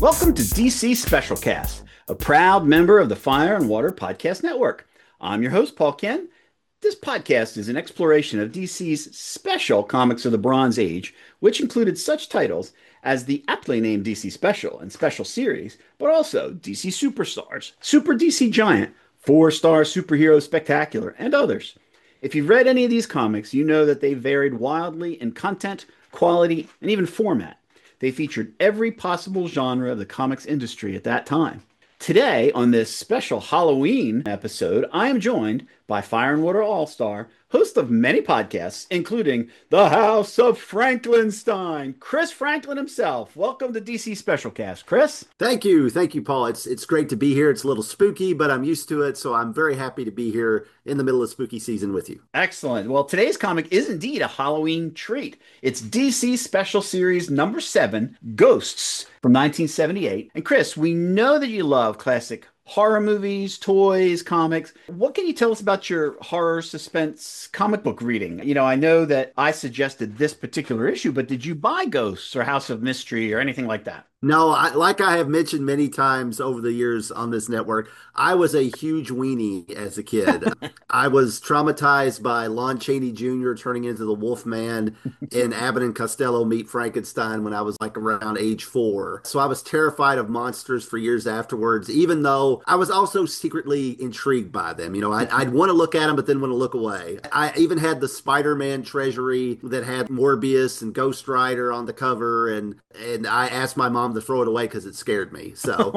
Welcome to DC Specialcast, a proud member of the Fire and Water Podcast Network. I'm your host, Paul Ken. This podcast is an exploration of DC's special comics of the Bronze Age, which included such titles as the aptly named DC Special and Special Series, but also DC Superstars, Super DC Giant, Four-Star Superhero Spectacular, and others. If you've read any of these comics, you know that they varied wildly in content, quality, and even format. They featured every possible genre of the comics industry at that time. Today, on this special Halloween episode, I am joined by Fire and Water All-Star, host of many podcasts, including The House of Franklinstein, Chris Franklin himself. Welcome to DC Specialcast, Chris. Thank you, Paul. It's great to be here. It's a little spooky, but I'm used to it, so I'm very happy to be here in the middle of spooky season with you. Excellent. Well, today's comic is indeed a Halloween treat. It's DC Special Series number 7, Ghosts, from 1978. And Chris, we know that you love classic horror movies, toys, comics. What can you tell us about your horror suspense comic book reading? You know, I know that I suggested this particular issue, but did you buy Ghosts or House of Mystery or anything like that? No, like I have mentioned many times over the years on this network, I was a huge weenie as a kid. I was traumatized by Lon Chaney Jr. turning into the Wolfman in Abbott and Costello Meet Frankenstein when I was like around age 4. So I was terrified of monsters for years afterwards, even though I was also secretly intrigued by them. You know, I'd want to look at them, but then want to look away. I even had the Spider-Man treasury that had Morbius and Ghost Rider on the cover, and I asked my mom to throw it away because it scared me. So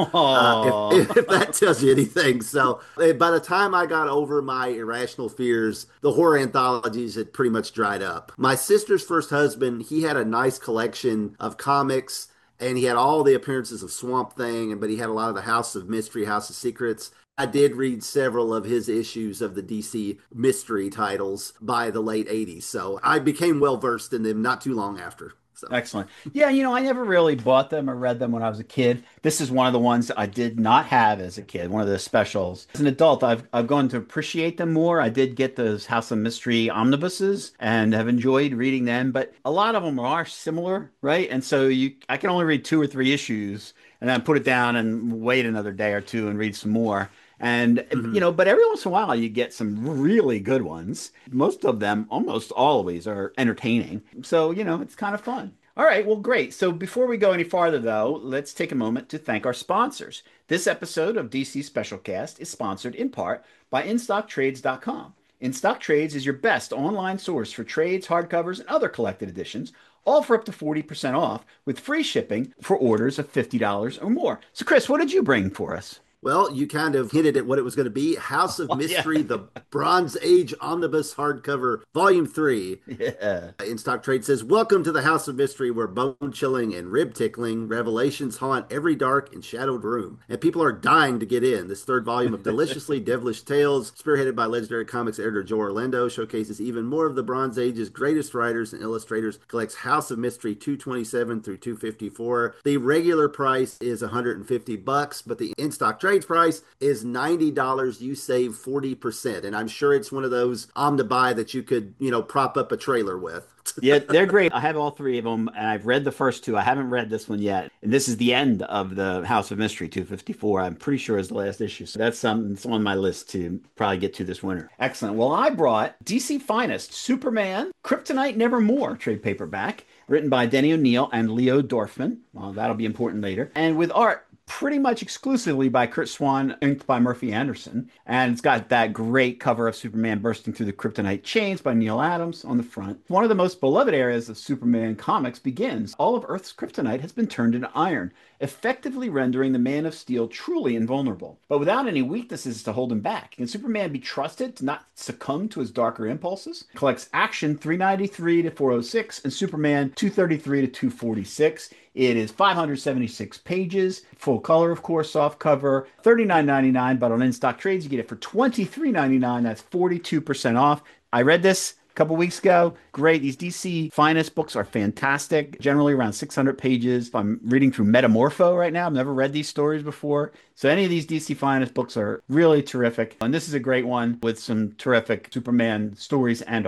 if that tells you anything. So by the time I got over my irrational fears, the horror anthologies had pretty much dried up. My sister's first husband, he had a nice collection of comics, and he had all the appearances of Swamp Thing, but he had a lot of the House of Mystery, House of Secrets. I did read several of his issues of the DC mystery titles by the late 80s. So I became well versed in them not too long after. So. Excellent. Yeah, you know, I never really bought them or read them when I was a kid. This is one of the ones I did not have as a kid, one of the specials. As an adult, I've gone to appreciate them more. I did get those House of Mystery omnibuses and have enjoyed reading them, but a lot of them are similar, right? And so I can only read 2 or 3 issues and then put it down and wait another day or two and read some more. And, you know, but every once in a while you get some really good ones. Most of them, almost always, are entertaining. So, you know, it's kind of fun. All right, well, great. So before we go any farther, though, let's take a moment to thank our sponsors. This episode of DC Specialcast is sponsored in part by InStockTrades.com. InStock Trades is your best online source for trades, hardcovers, and other collected editions, all for up to 40% off with free shipping for orders of $50 or more. So, Chris, what did you bring for us? Well, you kind of hinted at what it was going to be. House of Mystery, The Bronze Age Omnibus Hardcover, Volume 3. Yeah. In Stock Trade says, welcome to the House of Mystery, where bone-chilling and rib-tickling revelations haunt every dark and shadowed room. And people are dying to get in. This third volume of deliciously devilish tales, spearheaded by legendary comics editor Joe Orlando, showcases even more of the Bronze Age's greatest writers and illustrators, collects House of Mystery 227 through 254. The regular price is $150, but the in-stock trade price is $90. You save 40%. And I'm sure it's one of those omnibuy that you could, you know, prop up a trailer with. Yeah, they're great. I have all 3 of them, and I've read the first 2. I haven't read this one yet. And this is the end of the House of Mystery 254. I'm pretty sure is the last issue. So that's something that's on my list to probably get to this winter. Excellent. Well, I brought DC Finest, Superman, Kryptonite Nevermore trade paperback, written by Denny O'Neil and Leo Dorfman. Well, that'll be important later. And with art pretty much exclusively by Curt Swan, inked by Murphy Anderson. And it's got that great cover of Superman bursting through the kryptonite chains by Neil Adams on the front. One of the most beloved areas of Superman comics begins. All of Earth's kryptonite has been turned into iron, effectively rendering the Man of Steel truly invulnerable, but without any weaknesses to hold him back. Can Superman be trusted to not succumb to his darker impulses? Collects Action 393 to 406 and Superman 233 to 246. It is 576 pages, full color, of course, soft cover, $39.99, but on In-Stock Trades, you get it for $23.99. That's 42% off. I read this a couple weeks ago. Great. These DC Finest books are fantastic, generally around 600 pages. I'm reading through Metamorpho right now. I've never read these stories before. So any of these DC Finest books are really terrific. And this is a great one with some terrific Superman stories and art.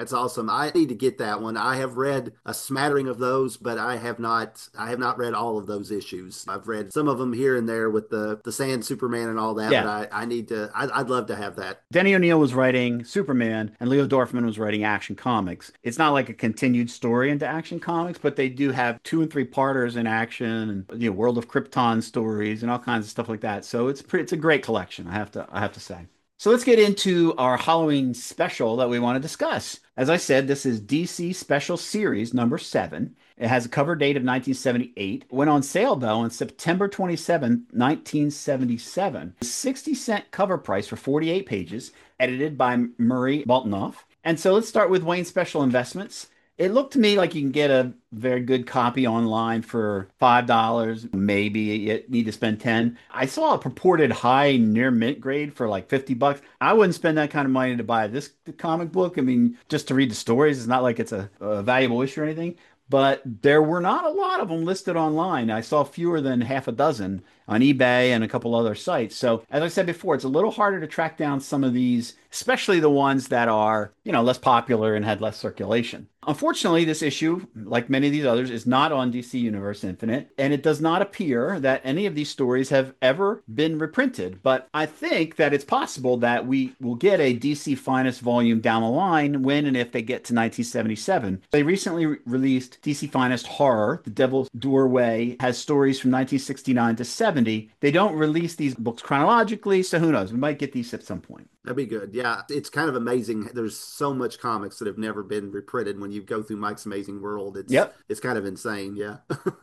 That's awesome. I need to get that one. I have read a smattering of those, but I have not read all of those issues. I've read some of them here and there with the Sand Superman and all that, but Yeah. I need to I'd love to have that. Denny O'Neil was writing Superman and Leo Dorfman was writing Action Comics. It's not like a continued story into Action Comics, but they do have two and three parters in Action and World of Krypton stories and all kinds of stuff like that. So it's a great collection, I have to say. So let's get into our Halloween special that we want to discuss. As I said, this is DC Special Series number 7. It has a cover date of 1978. Went on sale though on September 27th, 1977. 60-cent cover price for 48 pages, edited by Murray Boltinoff. And so let's start with Wayne Special Investments. It looked to me like you can get a very good copy online for $5. Maybe you need to spend 10. I saw a purported high near mint grade for like $50. I wouldn't spend that kind of money to buy this comic book. I mean, just to read the stories. It's not like it's a valuable issue or anything. But there were not a lot of them listed online. I saw fewer than half a dozen on eBay and a couple other sites. So, as I said before, it's a little harder to track down some of these, especially the ones that are, less popular and had less circulation. Unfortunately, this issue, like many of these others, is not on DC Universe Infinite, and it does not appear that any of these stories have ever been reprinted. But I think that it's possible that we will get a DC Finest volume down the line when and if they get to 1977. They recently released DC Finest Horror. The Devil's Doorway has stories from 1969 to 70. They don't release these books chronologically, so who knows? We might get these at some point. That'd be good. Yeah, it's kind of amazing. There's so much comics that have never been reprinted. When you go through Mike's Amazing World, it's Yep. it's kind of insane. Yeah.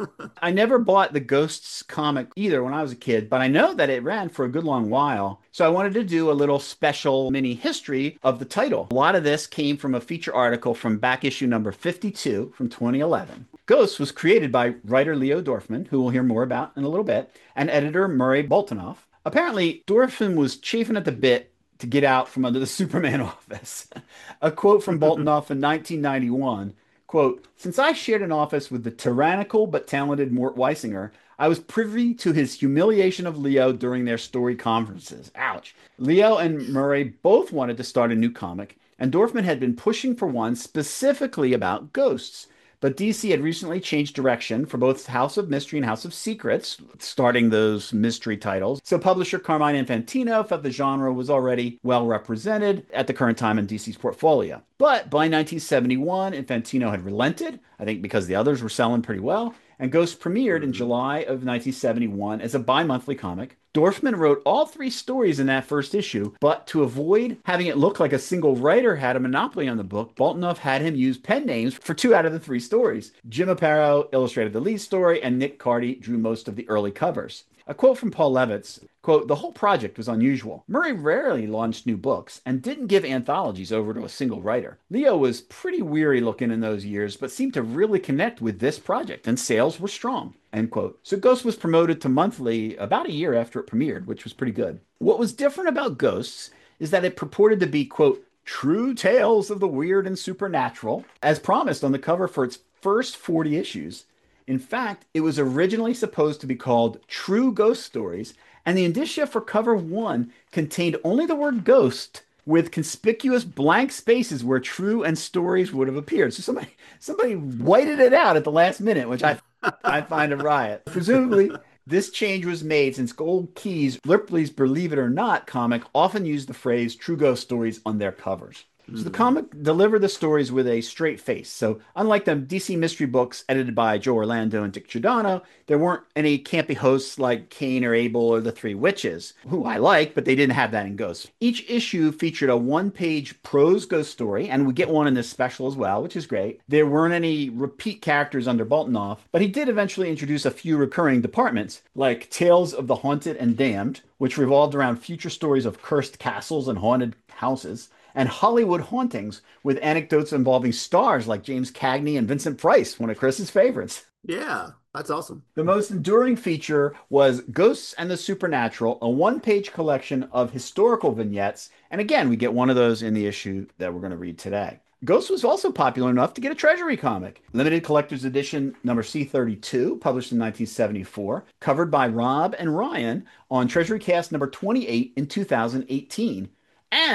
I never bought the Ghosts comic either when I was a kid, but I know that it ran for a good long while. So I wanted to do a little special mini history of the title. A lot of this came from a feature article from back issue number 52 from 2011. Ghosts was created by writer Leo Dorfman, who we'll hear more about in a little bit, and editor Murray Boltinoff. Apparently, Dorfman was chafing at the bit to get out from under the Superman office. A quote from Boltinoff in 1991, quote, "Since I shared an office with the tyrannical but talented Mort Weisinger, I was privy to his humiliation of Leo during their story conferences." Ouch. Leo and Murray both wanted to start a new comic, and Dorfman had been pushing for one specifically about ghosts. But DC had recently changed direction for both House of Mystery and House of Secrets, starting those mystery titles. So publisher Carmine Infantino felt the genre was already well represented at the current time in DC's portfolio. But by 1971, Infantino had relented, I think because the others were selling pretty well, and Ghost premiered in July of 1971 as a bi-monthly comic. Dorfman wrote all 3 stories in that first issue, but to avoid having it look like a single writer had a monopoly on the book, Boltinoff had him use pen names for 2 out of the 3 stories. Jim Aparo illustrated the lead story, and Nick Cardy drew most of the early covers. A quote from Paul Levitz, quote, "The whole project was unusual. Murray rarely launched new books and didn't give anthologies over to a single writer. Leo was pretty weary looking in those years, but seemed to really connect with this project, and sales were strong." End quote. So Ghost was promoted to monthly about a year after it premiered, which was pretty good. What was different about Ghosts is that it purported to be, quote, "true tales of the weird and supernatural," as promised on the cover for its first 40 issues. In fact, it was originally supposed to be called True Ghost Stories, and the indicia for cover 1 contained only the word ghost with conspicuous blank spaces where true and stories would have appeared. So somebody whited it out at the last minute, which I find a riot. Presumably, this change was made since Gold Key's Ripley's Believe It or Not comic often used the phrase True Ghost Stories on their covers. So the comic delivered the stories with a straight face. So unlike the DC mystery books edited by Joe Orlando and Dick Giordano, there weren't any campy hosts like Cain or Abel or the Three Witches, who I like, but they didn't have that in Ghosts. Each issue featured a one-page prose ghost story, and we get one in this special as well, which is great. There weren't any repeat characters under Boltinoff, but he did eventually introduce a few recurring departments, like Tales of the Haunted and Damned, which revolved around future stories of cursed castles and haunted houses, and Hollywood Hauntings, with anecdotes involving stars like James Cagney and Vincent Price, one of Chris's favorites. Yeah, that's awesome. The most enduring feature was Ghosts and the Supernatural, a one-page collection of historical vignettes, and again, we get one of those in the issue that we're going to read today. Ghost was also popular enough to get a Treasury comic. Limited Collector's Edition number C32, published in 1974, covered by Rob and Ryan on Treasury Cast number 28 in 2018. And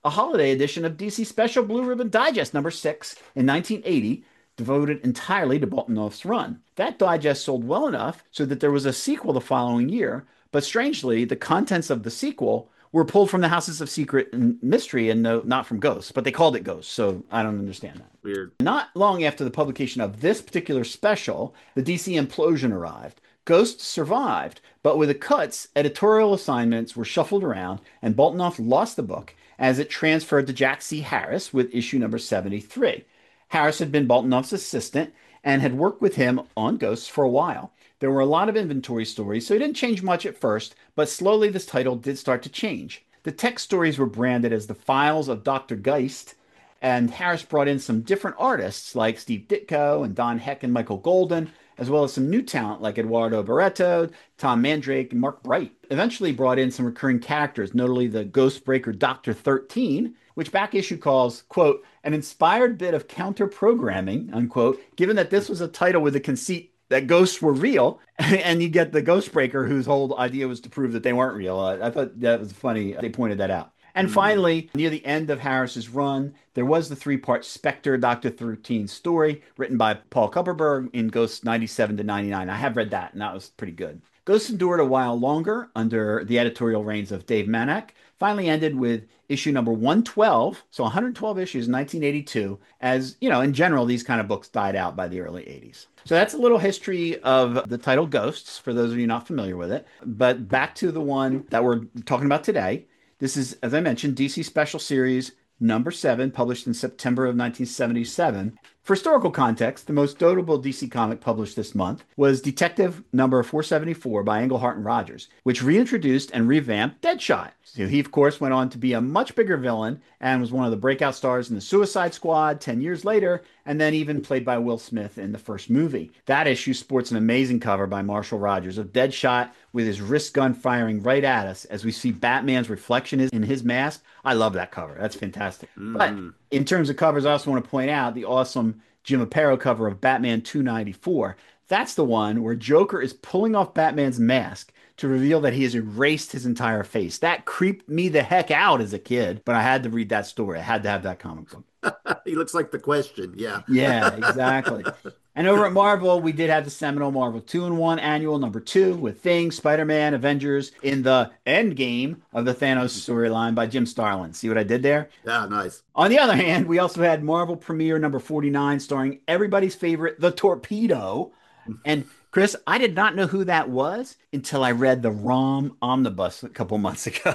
a holiday edition of DC Special Blue Ribbon Digest number 6 in 1980, devoted entirely to Boltinoff's run. That digest sold well enough so that there was a sequel the following year, but strangely, the contents of the sequel were pulled from the Houses of Secret and Mystery and no, not from Ghosts, but they called it Ghosts, so I don't understand that. Weird. Not long after the publication of this particular special, the DC implosion arrived. Ghosts survived, but with the cuts, editorial assignments were shuffled around, and Boltinoff lost the book as it transferred to Jack C. Harris with issue number 73. Harris had been Boltinoff's assistant and had worked with him on Ghosts for a while. There were a lot of inventory stories, so it didn't change much at first, but slowly this title did start to change. The text stories were branded as the Files of Dr. Geist, and Harris brought in some different artists like Steve Ditko and Don Heck and Michael Golden, as well as some new talent like Eduardo Barreto, Tom Mandrake, and Mark Bright. Eventually brought in some recurring characters, notably the Ghostbreaker Dr. 13, which back issue calls, quote, an inspired bit of counter-programming, unquote, given that this was a title with a conceit that ghosts were real, and you get the Ghostbreaker, whose whole idea was to prove that they weren't real. I thought that was funny. They pointed that out. And finally, near the end of Harris's run, there was the three-part Spectre Dr. 13 story written by Paul Kupperberg in Ghosts 97 to 99. I have read that, and that was pretty good. Ghosts endured a while longer under the editorial reigns of Dave Manak, finally ended with issue number 112, so 112 issues in 1982, as, you know, in general, these kind of books died out by the early 80s. So that's a little history of the title Ghosts, for those of you not familiar with it. But back to the one that we're talking about today. This is, as I mentioned, DC Special Series number 7, published in September of 1977. For historical context, the most notable DC comic published this month was Detective number 474 by Englehart and Rogers, which reintroduced and revamped Deadshot. So he, of course, went on to be a much bigger villain and was one of the breakout stars in the Suicide Squad 10 years later, and then even played by Will Smith in the first movie. That issue sports an amazing cover by Marshall Rogers of Deadshot with his wrist gun firing right at us as we see Batman's reflection in his mask. I love that cover. That's fantastic. But in terms of covers, I also want to point out the awesome Jim Aparo cover of Batman 294. That's the one where Joker is pulling off Batman's mask to reveal that he has erased his entire face. That creeped me the heck out as a kid, but I had to read that story. I had to have that comic book. He looks like the Question. Yeah. Yeah, exactly. And over at Marvel, we did have the seminal Marvel 2-in-1 annual number 2 with Thing, Spider-Man, Avengers in the end game of the Thanos storyline by Jim Starlin. See what I did there? Yeah, nice. On the other hand, we also had Marvel Premiere number 49 starring everybody's favorite, the Torpedo. And Chris, I did not know who that was until I read the ROM Omnibus a couple months ago.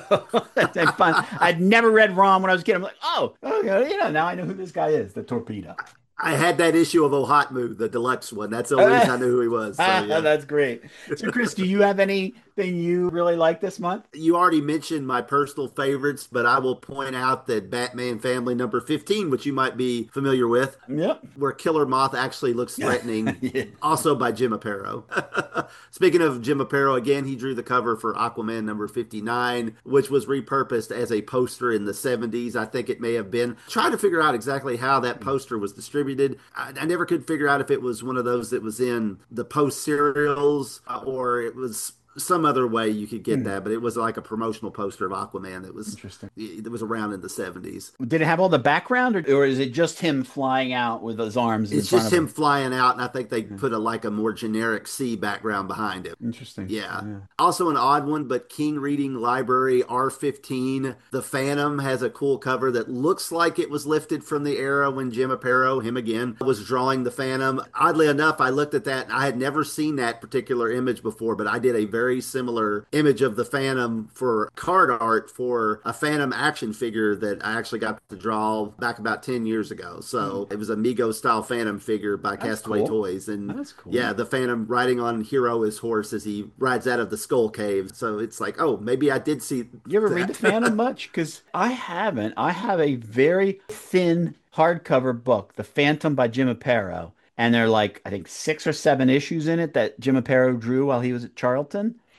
I'd never read ROM when I was a kid. I'm like, oh, okay, you know, now I know who this guy is, the Torpedo. I had that issue of Ohatmu, the deluxe one. That's the only reason I knew who he was. So, yeah. That's great. So, Chris, do you have anything you really like this month? You already mentioned my personal favorites, but I will point out that Batman Family number 15, which you might be familiar with, Yep. where Killer Moth actually looks threatening, Yeah. also by Jim Aparo. Speaking of Jim Aparo, again, he drew the cover for Aquaman number 59, which was repurposed as a poster in the 70s. I think it may have been. Trying to figure out exactly how that poster was distributed. I never could figure out if it was one of those that was in the Post serials or it was some other way you could get that, but it was like a promotional poster of Aquaman Interesting. that was around in the 70s. Did it have all the background, or is it just him flying out with his arms in It's front just of him flying out, and I think they put a more generic sea background behind it. Interesting. Yeah. Also an odd one, but King Reading Library R15. The Phantom has a cool cover that looks like it was lifted from the era when Jim Aparo, him again, was drawing the Phantom. Oddly enough, I looked at that and I had never seen that particular image before, but I did a very similar image of the Phantom for card art for a Phantom action figure that I actually got to draw back about 10 years ago. So it was a Mego style Phantom figure by Castaway cool. Toys. And That's cool. yeah, the Phantom riding on Hero, his horse, as he rides out of the Skull Cave. So it's like, oh, maybe I did see You ever that. read the Phantom much? Because I haven't. I have a very thin hardcover book, The Phantom by Jim Aparo. And there are like, I think 6 or 7 issues in it that Jim Aparo drew while he was at Charlton.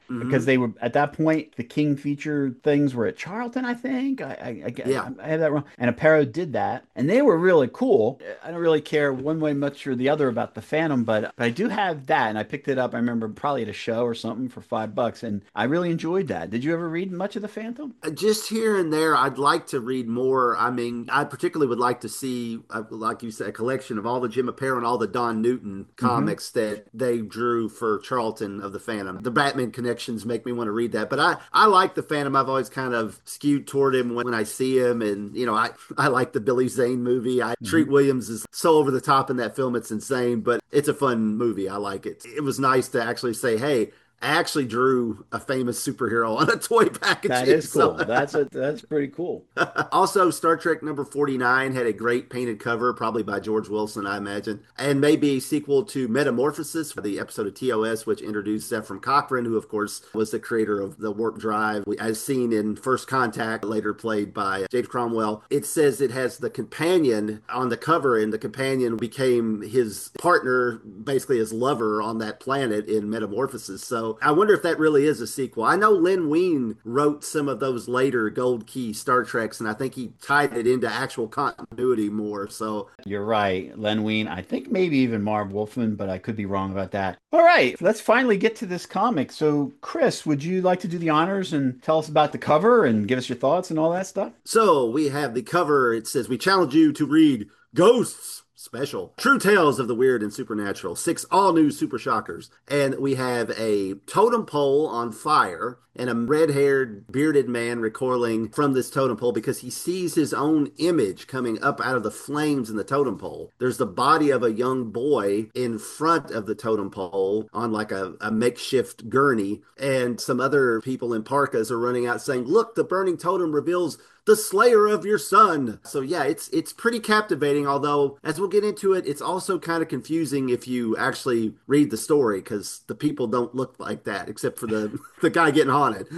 because Hmm. they were at that point the King feature things were at Charlton, I think. Yeah. I have that wrong. And Aparo did that, and they were really cool. I don't really care one way much or the other about the Phantom, but I do have that, and I picked it up. I remember probably at a show or something for $5, and I really enjoyed that. Did you ever read much of the Phantom? Just here and there, I'd like to read more. I mean, I particularly would like to see, like you said, a collection of all the Jim Aparo and all the Don Newton Hmm. comics that they drew for Charlton of the Phantom. The Batman connections make me want to read that. But I like the Phantom. I've always kind of skewed toward him when I see him. And, I like the Billy Zane movie. Treat Hmm. Williams is so over the top in that film. It's insane, but it's a fun movie. I like it. It was nice to actually say, hey, I actually drew a famous superhero on a toy That packaging. is So cool. That's pretty cool. also, Star Trek number 49 had a great painted cover, probably by George Wilson, I imagine, and maybe a sequel to Metamorphosis, the episode of TOS, which introduced Ephraim Cochrane, who, of course, was the creator of the warp drive, as seen in First Contact, later played by James Cromwell. It says it has the companion on the cover, and the companion became his partner, basically his lover on that planet in Metamorphosis. So I wonder if that really is a sequel. I know Len Wein wrote some of those later Gold Key Star Treks, and I think he tied it into actual continuity more. So You're right. Len Wein. I think maybe even Marv Wolfman, but I could be wrong about that. All right, let's finally get to this comic. So, Chris, would you like to do the honors and tell us about the cover and give us your thoughts and all that stuff? So we have the cover. It says, "We challenge you to read Ghosts Special. True Tales of the Weird and Supernatural. Six all new super shockers." And we have a totem pole on fire and a red haired, bearded man recoiling from this totem pole because he sees his own image coming up out of the flames in the totem pole. There's the body of a young boy in front of the totem pole on like a makeshift gurney. And some other people in parkas are running out saying, "Look, the burning totem reveals the slayer of your son." So yeah, it's pretty captivating, although as we'll get into it, it's also kind of confusing if you actually read the story because the people don't look like that except for the the guy getting haunted.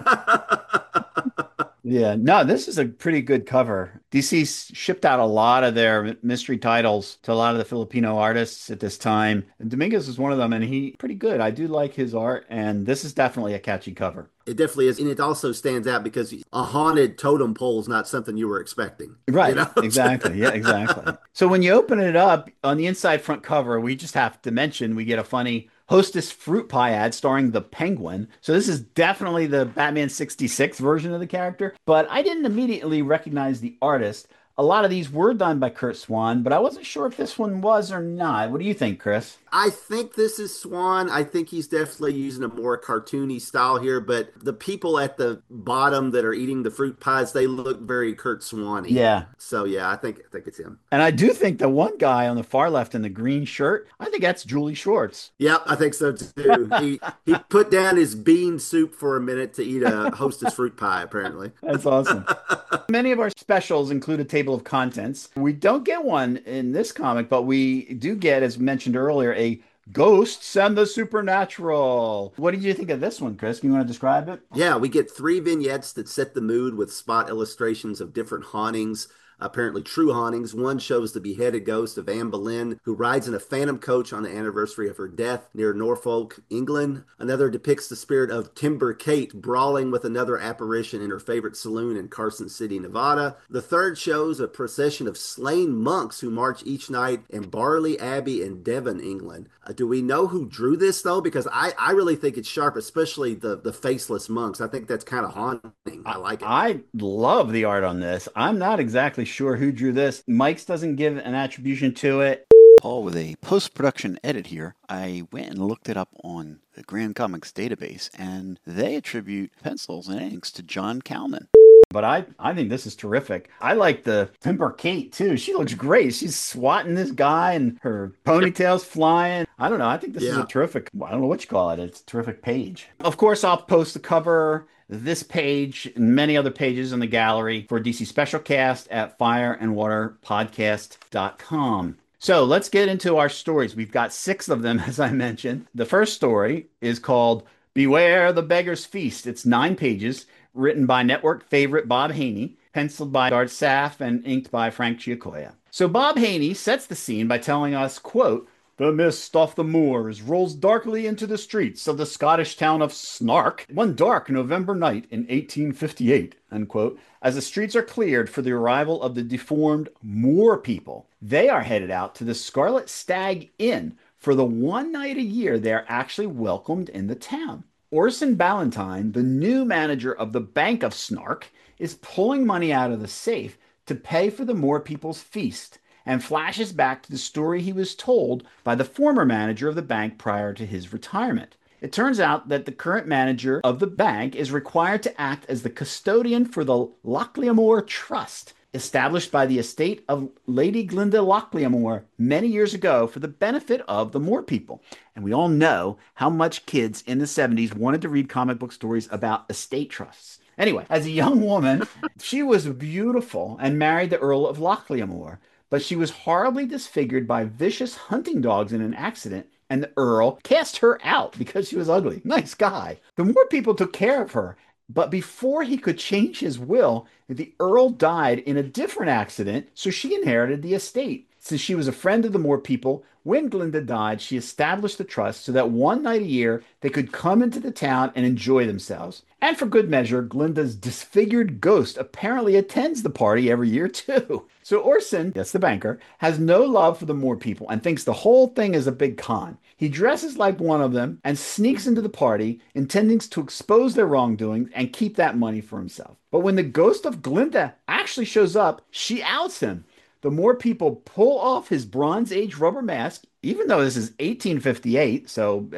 Yeah, no, this is a pretty good cover. DC shipped out a lot of their mystery titles to a lot of the Filipino artists at this time. And Dominguez is one of them, and he pretty good. I do like his art, and this is definitely a catchy cover. It definitely is, and it also stands out because a haunted totem pole is not something you were expecting, you Right, know. exactly. Yeah, exactly. So when you open it up on the inside front cover, we just have to mention we get a funny Hostess fruit pie ad starring the Penguin. So this is definitely the Batman 66 version of the character, but I didn't immediately recognize the artist. A lot of these were done by Kurt Swan, but I wasn't sure if this one was or not. What do you think, Chris? I think this is Swan. I think he's definitely using a more cartoony style here, but the people at the bottom that are eating the fruit pies, they look very Kurt Swan-y. Yeah. So yeah, I think it's him. And I do think the one guy on the far left in the green shirt, I think that's Julie Shorts. Yep, I think so too. He put down his bean soup for a minute to eat a Hostess fruit pie, apparently. That's awesome. Many of our specials include a table of contents. We don't get one in this comic, but we do get, as mentioned earlier, a Ghosts and the Supernatural. What did you think of this one, Chris? Can you want to describe it? Yeah, we get three vignettes that set the mood with spot illustrations of different hauntings, apparently true hauntings. One shows the beheaded ghost of Anne Boleyn, who rides in a phantom coach on the anniversary of her death near Norfolk, England. Another depicts the spirit of Timber Kate brawling with another apparition in her favorite saloon in Carson City, Nevada. The third shows a procession of slain monks who march each night in Barley Abbey in Devon, England. Do we know who drew this though? Because I really think it's sharp, especially the faceless monks. I think that's kind of haunting. I like it. I love the art on this. I'm not exactly sure who drew this. Mike's doesn't give an attribution to it. Paul with a post-production edit here. I went and looked it up on the Grand Comics database, and they attribute pencils and inks to John Calman. But I think this is terrific. I like the Timber Kate too. She looks great. She's swatting this guy and her ponytail's flying. I don't know. I think this is a Yeah. terrific, I don't know what you call it. It's a terrific page. Of course, I'll post the cover, this page, and many other pages in the gallery for DC Special Cast at fireandwaterpodcast.com. So let's get into our stories. We've got six of them, as I mentioned. The first story is called Beware the Beggar's Feast. It's 9 pages, written by network favorite Bob Haney, penciled by Art Saff, and inked by Frank Giacoia. So Bob Haney sets the scene by telling us, quote, The mist off the moors rolls darkly into the streets of the Scottish town of Snark one dark November night in 1858, unquote, as the streets are cleared for the arrival of the deformed Moor people. They are headed out to the Scarlet Stag Inn. For the one night a year, they are actually welcomed in the town. Orson Ballantyne, the new manager of the Bank of Snark, is pulling money out of the safe to pay for the Moor people's feast, and flashes back to the story he was told by the former manager of the bank prior to his retirement. It turns out that the current manager of the bank is required to act as the custodian for the Lochliamore Trust, established by the estate of Lady Glinda Lochliamore many years ago for the benefit of the Moor people. And we all know how much kids in the 70s wanted to read comic book stories about estate trusts. Anyway, as a young woman, she was beautiful and married the Earl of Lochliamore, but she was horribly disfigured by vicious hunting dogs in an accident, and the Earl cast her out because she was ugly. Nice guy. The Moor people took care of her, but before he could change his will, the Earl died in a different accident, so she inherited the estate. Since she was a friend of the Moor people, when Glinda died, she established the trust so that one night a year they could come into the town and enjoy themselves. And for good measure, Glinda's disfigured ghost apparently attends the party every year too. So Orson, that's the banker, has no love for the Moor people and thinks the whole thing is a big con. He dresses like one of them and sneaks into the party, intending to expose their wrongdoings and keep that money for himself. But when the ghost of Glinda actually shows up, she outs him. The Moor people pull off his Bronze Age rubber mask, even though this is 1858,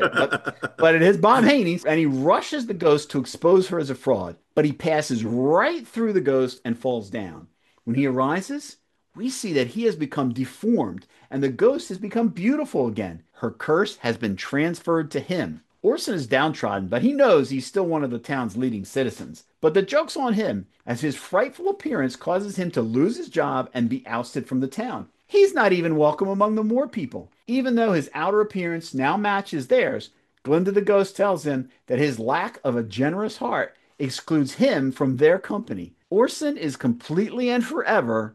but it is Bob Haney, and he rushes the ghost to expose her as a fraud. But he passes right through the ghost and falls down. When he arises, we see that he has become deformed, and the ghost has become beautiful again. Her curse has been transferred to him. Orson is downtrodden, but he knows he's still one of the town's leading citizens. But the joke's on him, as his frightful appearance causes him to lose his job and be ousted from the town. He's not even welcome among the Moor people. Even though his outer appearance now matches theirs, Glinda the Ghost tells him that his lack of a generous heart excludes him from their company. Orson is completely and forever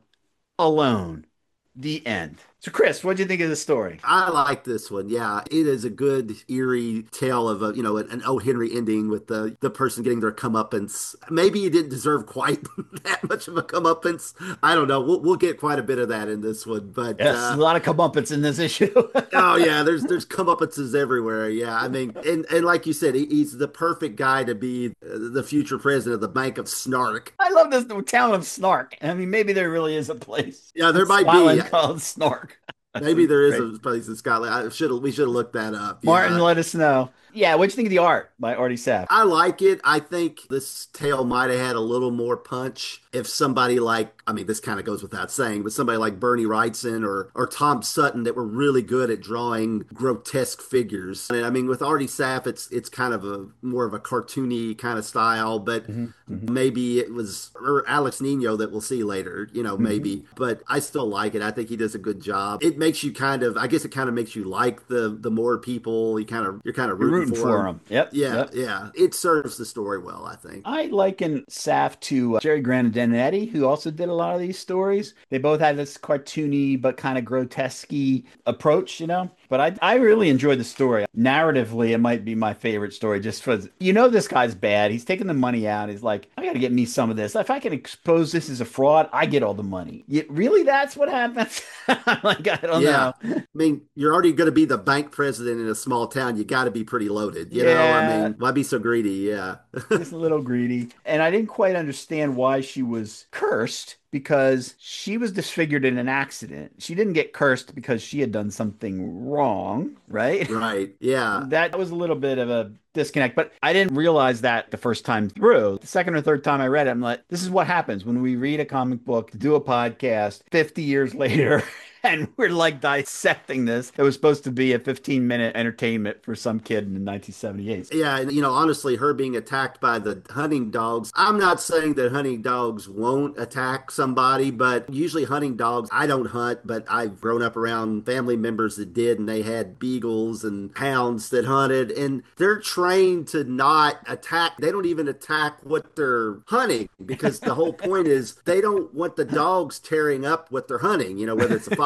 alone. The end. So, Chris, what do you think of this story? I like this one. Yeah, it is a good, eerie tale of an O. Henry ending with the person getting their comeuppance. Maybe he didn't deserve quite that much of a comeuppance. I don't know. We'll get quite a bit of that in this one, but yes, a lot of comeuppance in this issue. Oh yeah, there's comeuppances everywhere. Yeah, I mean, and like you said, he's the perfect guy to be the future president of the Bank of Snark. I love this, the town of Snark. I mean, maybe there really is a place. Yeah, there might Scotland be called Snark. Maybe there is a place in Scotland. We should have looked that up. Martin, let us know. Yeah, what do you think of the art by Artie Saff? I like it. I think this tale might have had a little more punch if somebody like, I mean, this kind of goes without saying, but somebody like Bernie Wrightson or Tom Sutton that were really good at drawing grotesque figures. And I mean, with Artie Saff, it's kind of a more of a cartoony kind of style, but maybe it was or Alex Nino that we'll see later, maybe. But I still like it. I think he does a good job. It makes you I guess it kind of makes you like the Moor people. You're kind of rooting for them. Yep. Yeah, yep. yeah. It serves the story well, I think. I liken Saff to Jerry Granadinetti, who also did a lot of these stories. They both had this cartoony but kind of grotesque approach, But I really enjoyed the story. Narratively, it might be my favorite story just for, this guy's bad. He's taking the money out. He's like, I got to get me some of this. If I can expose this as a fraud, I get all the money. Really, that's what happens? I'm like, I don't know. I mean, you're already going to be the bank president in a small town. You got to be pretty loaded. You know, I mean, why be so greedy? Yeah. Just a little greedy. And I didn't quite understand why she was cursed, because she was disfigured in an accident. She didn't get cursed because she had done something wrong, right? Right. Yeah. That was a little bit of a disconnect, but I didn't realize that the first time through. The second or third time I read it, I'm like, this is what happens when we read a comic book, do a podcast 50 years later. And we're like dissecting this. It was supposed to be a 15-minute entertainment for some kid in 1978. Yeah, and honestly, her being attacked by the hunting dogs, I'm not saying that hunting dogs won't attack somebody, but usually hunting dogs, I don't hunt, but I've grown up around family members that did, and they had beagles and hounds that hunted, and they're trained to not attack. They don't even attack what they're hunting, because the whole point is they don't want the dogs tearing up what they're hunting, whether it's a fox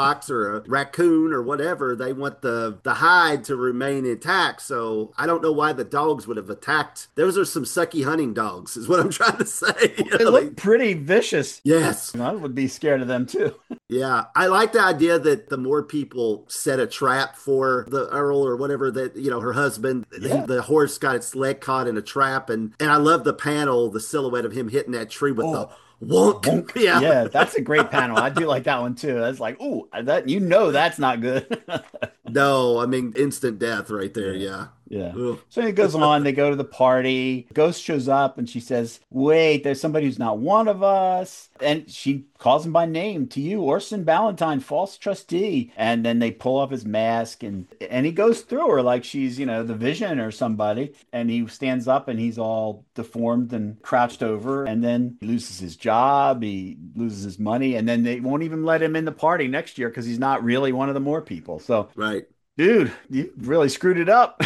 fox or a raccoon or whatever, they want the hide to remain intact. So I don't know why the dogs would have attacked. Those are some sucky hunting dogs, is what I'm trying to say. They look pretty vicious. Yes. I would be scared of them too. Yeah, I like the idea that the more people set a trap for the Earl or whatever, that her husband, Yeah. the horse got its leg caught in a trap, and I love the panel, the silhouette of him hitting that tree with the Oh, wonk. wonk. Yeah, Yeah, that's a great panel. I do like that one too. That's like, ooh, that that's not good. no, I mean instant death right there. Yeah. Yeah. Yeah. Ugh. So it goes on. They go to the party. Ghost shows up and she says, wait, there's somebody who's not one of us. And she calls him by name, to you, Orson Ballantyne, false trustee. And then they pull off his mask and he goes through her like she's, the Vision or somebody. And he stands up and he's all deformed and crouched over. And then he loses his job. He loses his money. And then they won't even let him in the party next year because he's not really one of the Moore people. So, Right. dude, you really screwed it up.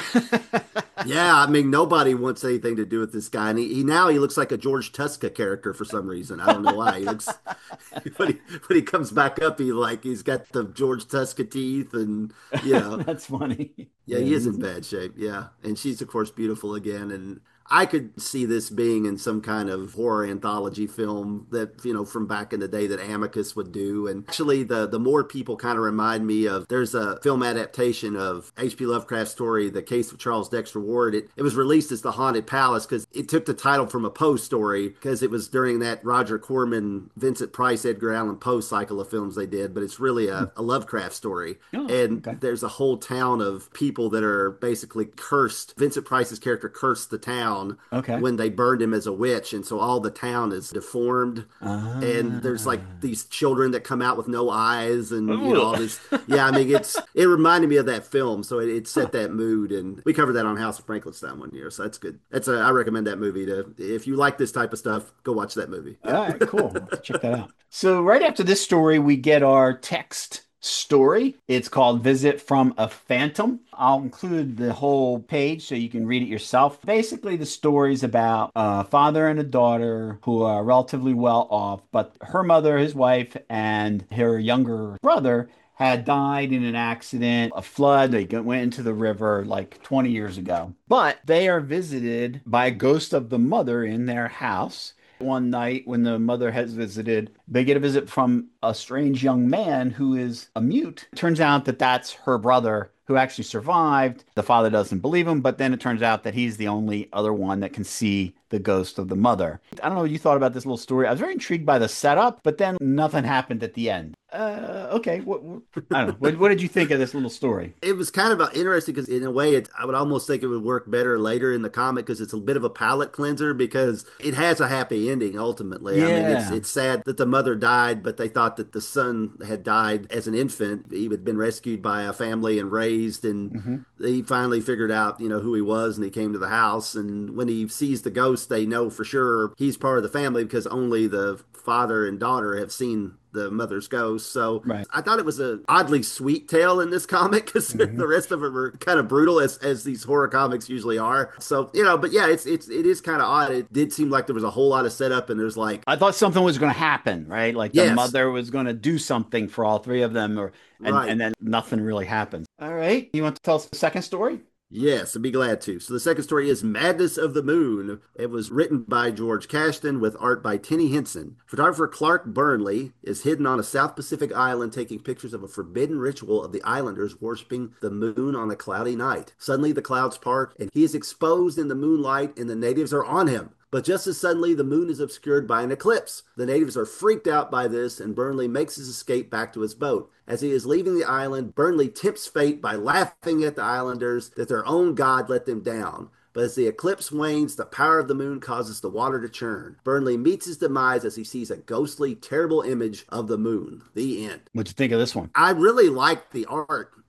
Yeah, I mean nobody wants anything to do with this guy, and he looks like a George Tuska character for some reason. I don't know why. He looks, when he comes back up, he's got the George Tuska teeth, and That's funny. yeah, he is in bad shape. Yeah, and she's of course beautiful again, and I could see this being in some kind of horror anthology film that, from back in the day that Amicus would do. And actually, the more people kind of remind me of, there's a film adaptation of H.P. Lovecraft's story, The Case of Charles Dexter Ward. It was released as The Haunted Palace because it took the title from a Poe story because it was during that Roger Corman, Vincent Price, Edgar Allan Poe cycle of films they did. But it's really a Lovecraft story. Oh, and okay. there's a whole town of people that are basically cursed. Vincent Price's character cursed the town Okay. when they burned him as a witch, and so all the town is deformed, and there's like these children that come out with no eyes, and all this. Yeah, I mean it reminded me of that film, so it set that mood, and we covered that on House of Frankenstein one year, so that's good. I recommend that movie to, if you like this type of stuff, go watch that movie. All right, cool. Let's check that out. So right after this story, we get our text story. It's called Visit from a Phantom. I'll include the whole page so you can read it yourself. Basically, the story's about a father and a daughter who are relatively well off, but her mother, his wife, and her younger brother had died in an accident, a flood. They went into the river like 20 years ago. But they are visited by a ghost of the mother in their house. One night when the mother has visited, they get a visit from a strange young man who is a mute. It turns out that that's her brother who actually survived. The father doesn't believe him, but then it turns out that he's the only other one that can see the ghost of the mother. I don't know what you thought about this little story. I was very intrigued by the setup, but then nothing happened at the end. Okay. I don't know. What did you think of this little story? It was kind of interesting because in a way, I would almost think it would work better later in the comic because it's a bit of a palate cleanser because it has a happy ending ultimately. I mean, it's sad that the mother died, but they thought that the son had died as an infant. He had been rescued by a family and raised, and he finally figured out, who he was, and he came to the house. And when he sees the ghost, they know for sure he's part of the family because only the father and daughter have seen the mother's ghost. So Right. I thought it was a oddly sweet tale in this comic because the rest of them are kind of brutal as these horror comics usually are. So, but yeah, it is kind of odd. It did seem like there was a whole lot of setup and there's like, I thought something was going to happen, right? Like the Yes. mother was going to do something for all three of them, Right. and then nothing really happens. All right. You want to tell us the second story? Yes, I'd be glad to. So the second story is Madness of the Moon. It was written by George Cashton with art by Tenny Henson. Photographer Clark Burnley is hidden on a South Pacific island taking pictures of a forbidden ritual of the islanders worshiping the moon on a cloudy night. Suddenly the clouds part and he is exposed in the moonlight and the natives are on him. But just as suddenly, the moon is obscured by an eclipse. The natives are freaked out by this, and Burnley makes his escape back to his boat. As he is leaving the island, Burnley tempts fate by laughing at the islanders that their own god let them down. But as the eclipse wanes, the power of the moon causes the water to churn. Burnley meets his demise as he sees a ghostly, terrible image of the moon. The end. What'd you think of this one? I really liked the art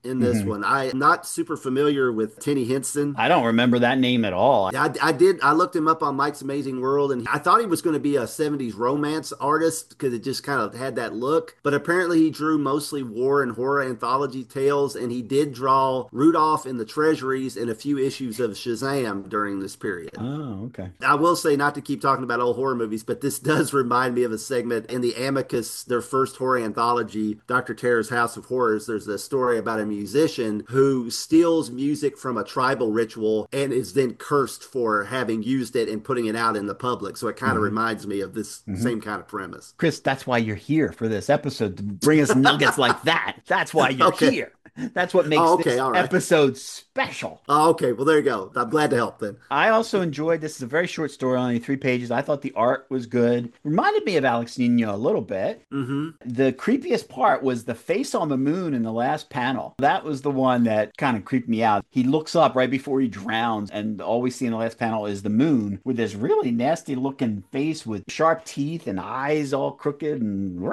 in this one. I'm not super familiar with Tenny Henson. I don't remember that name at all. Yeah, I did. I looked him up on Mike's Amazing World, and I thought he was going to be a 70s romance artist because it just kind of had that look. But apparently, he drew mostly war and horror anthology tales, and he did draw Rudolph in the Treasuries and a few issues of Shazam during this period. Oh, okay. I will say, not to keep talking about old horror movies, but this does remind me of a segment in the Amicus, their first horror anthology, Dr. Terror's House of Horrors. There's a story about a musician who steals music from a tribal ritual and is then cursed for having used it and putting it out in the public. So it kind of reminds me of this same kind of premise. Chris, that's why you're here for this episode, to bring us nuggets like that. That's why you're here. That's what makes this episode special. Okay, well, there you go. I'm glad to help then. I also enjoyed this. Is a very short story, only 3 pages. I thought the art was good. Reminded me of Alex Nino a little bit. The creepiest part was the face on the moon in the last panel. That was the one that kind of creeped me out. He looks up right before he drowns, and all we see in the last panel is the moon with this really nasty looking face with sharp teeth and eyes all crooked and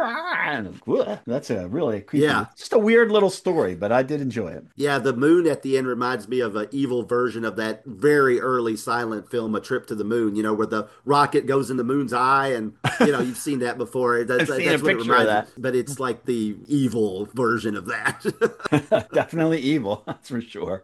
that's a really creepy. Yeah. Just a weird little story, but I did enjoy it. Yeah, the moon at the end reminds me of an evil version of that very early silent film, A Trip to the Moon, you know, where the rocket goes in the moon's eye, and, you know, you've seen that before. I've seen a picture of that. But it's like the evil version of that. Definitely evil, that's for sure.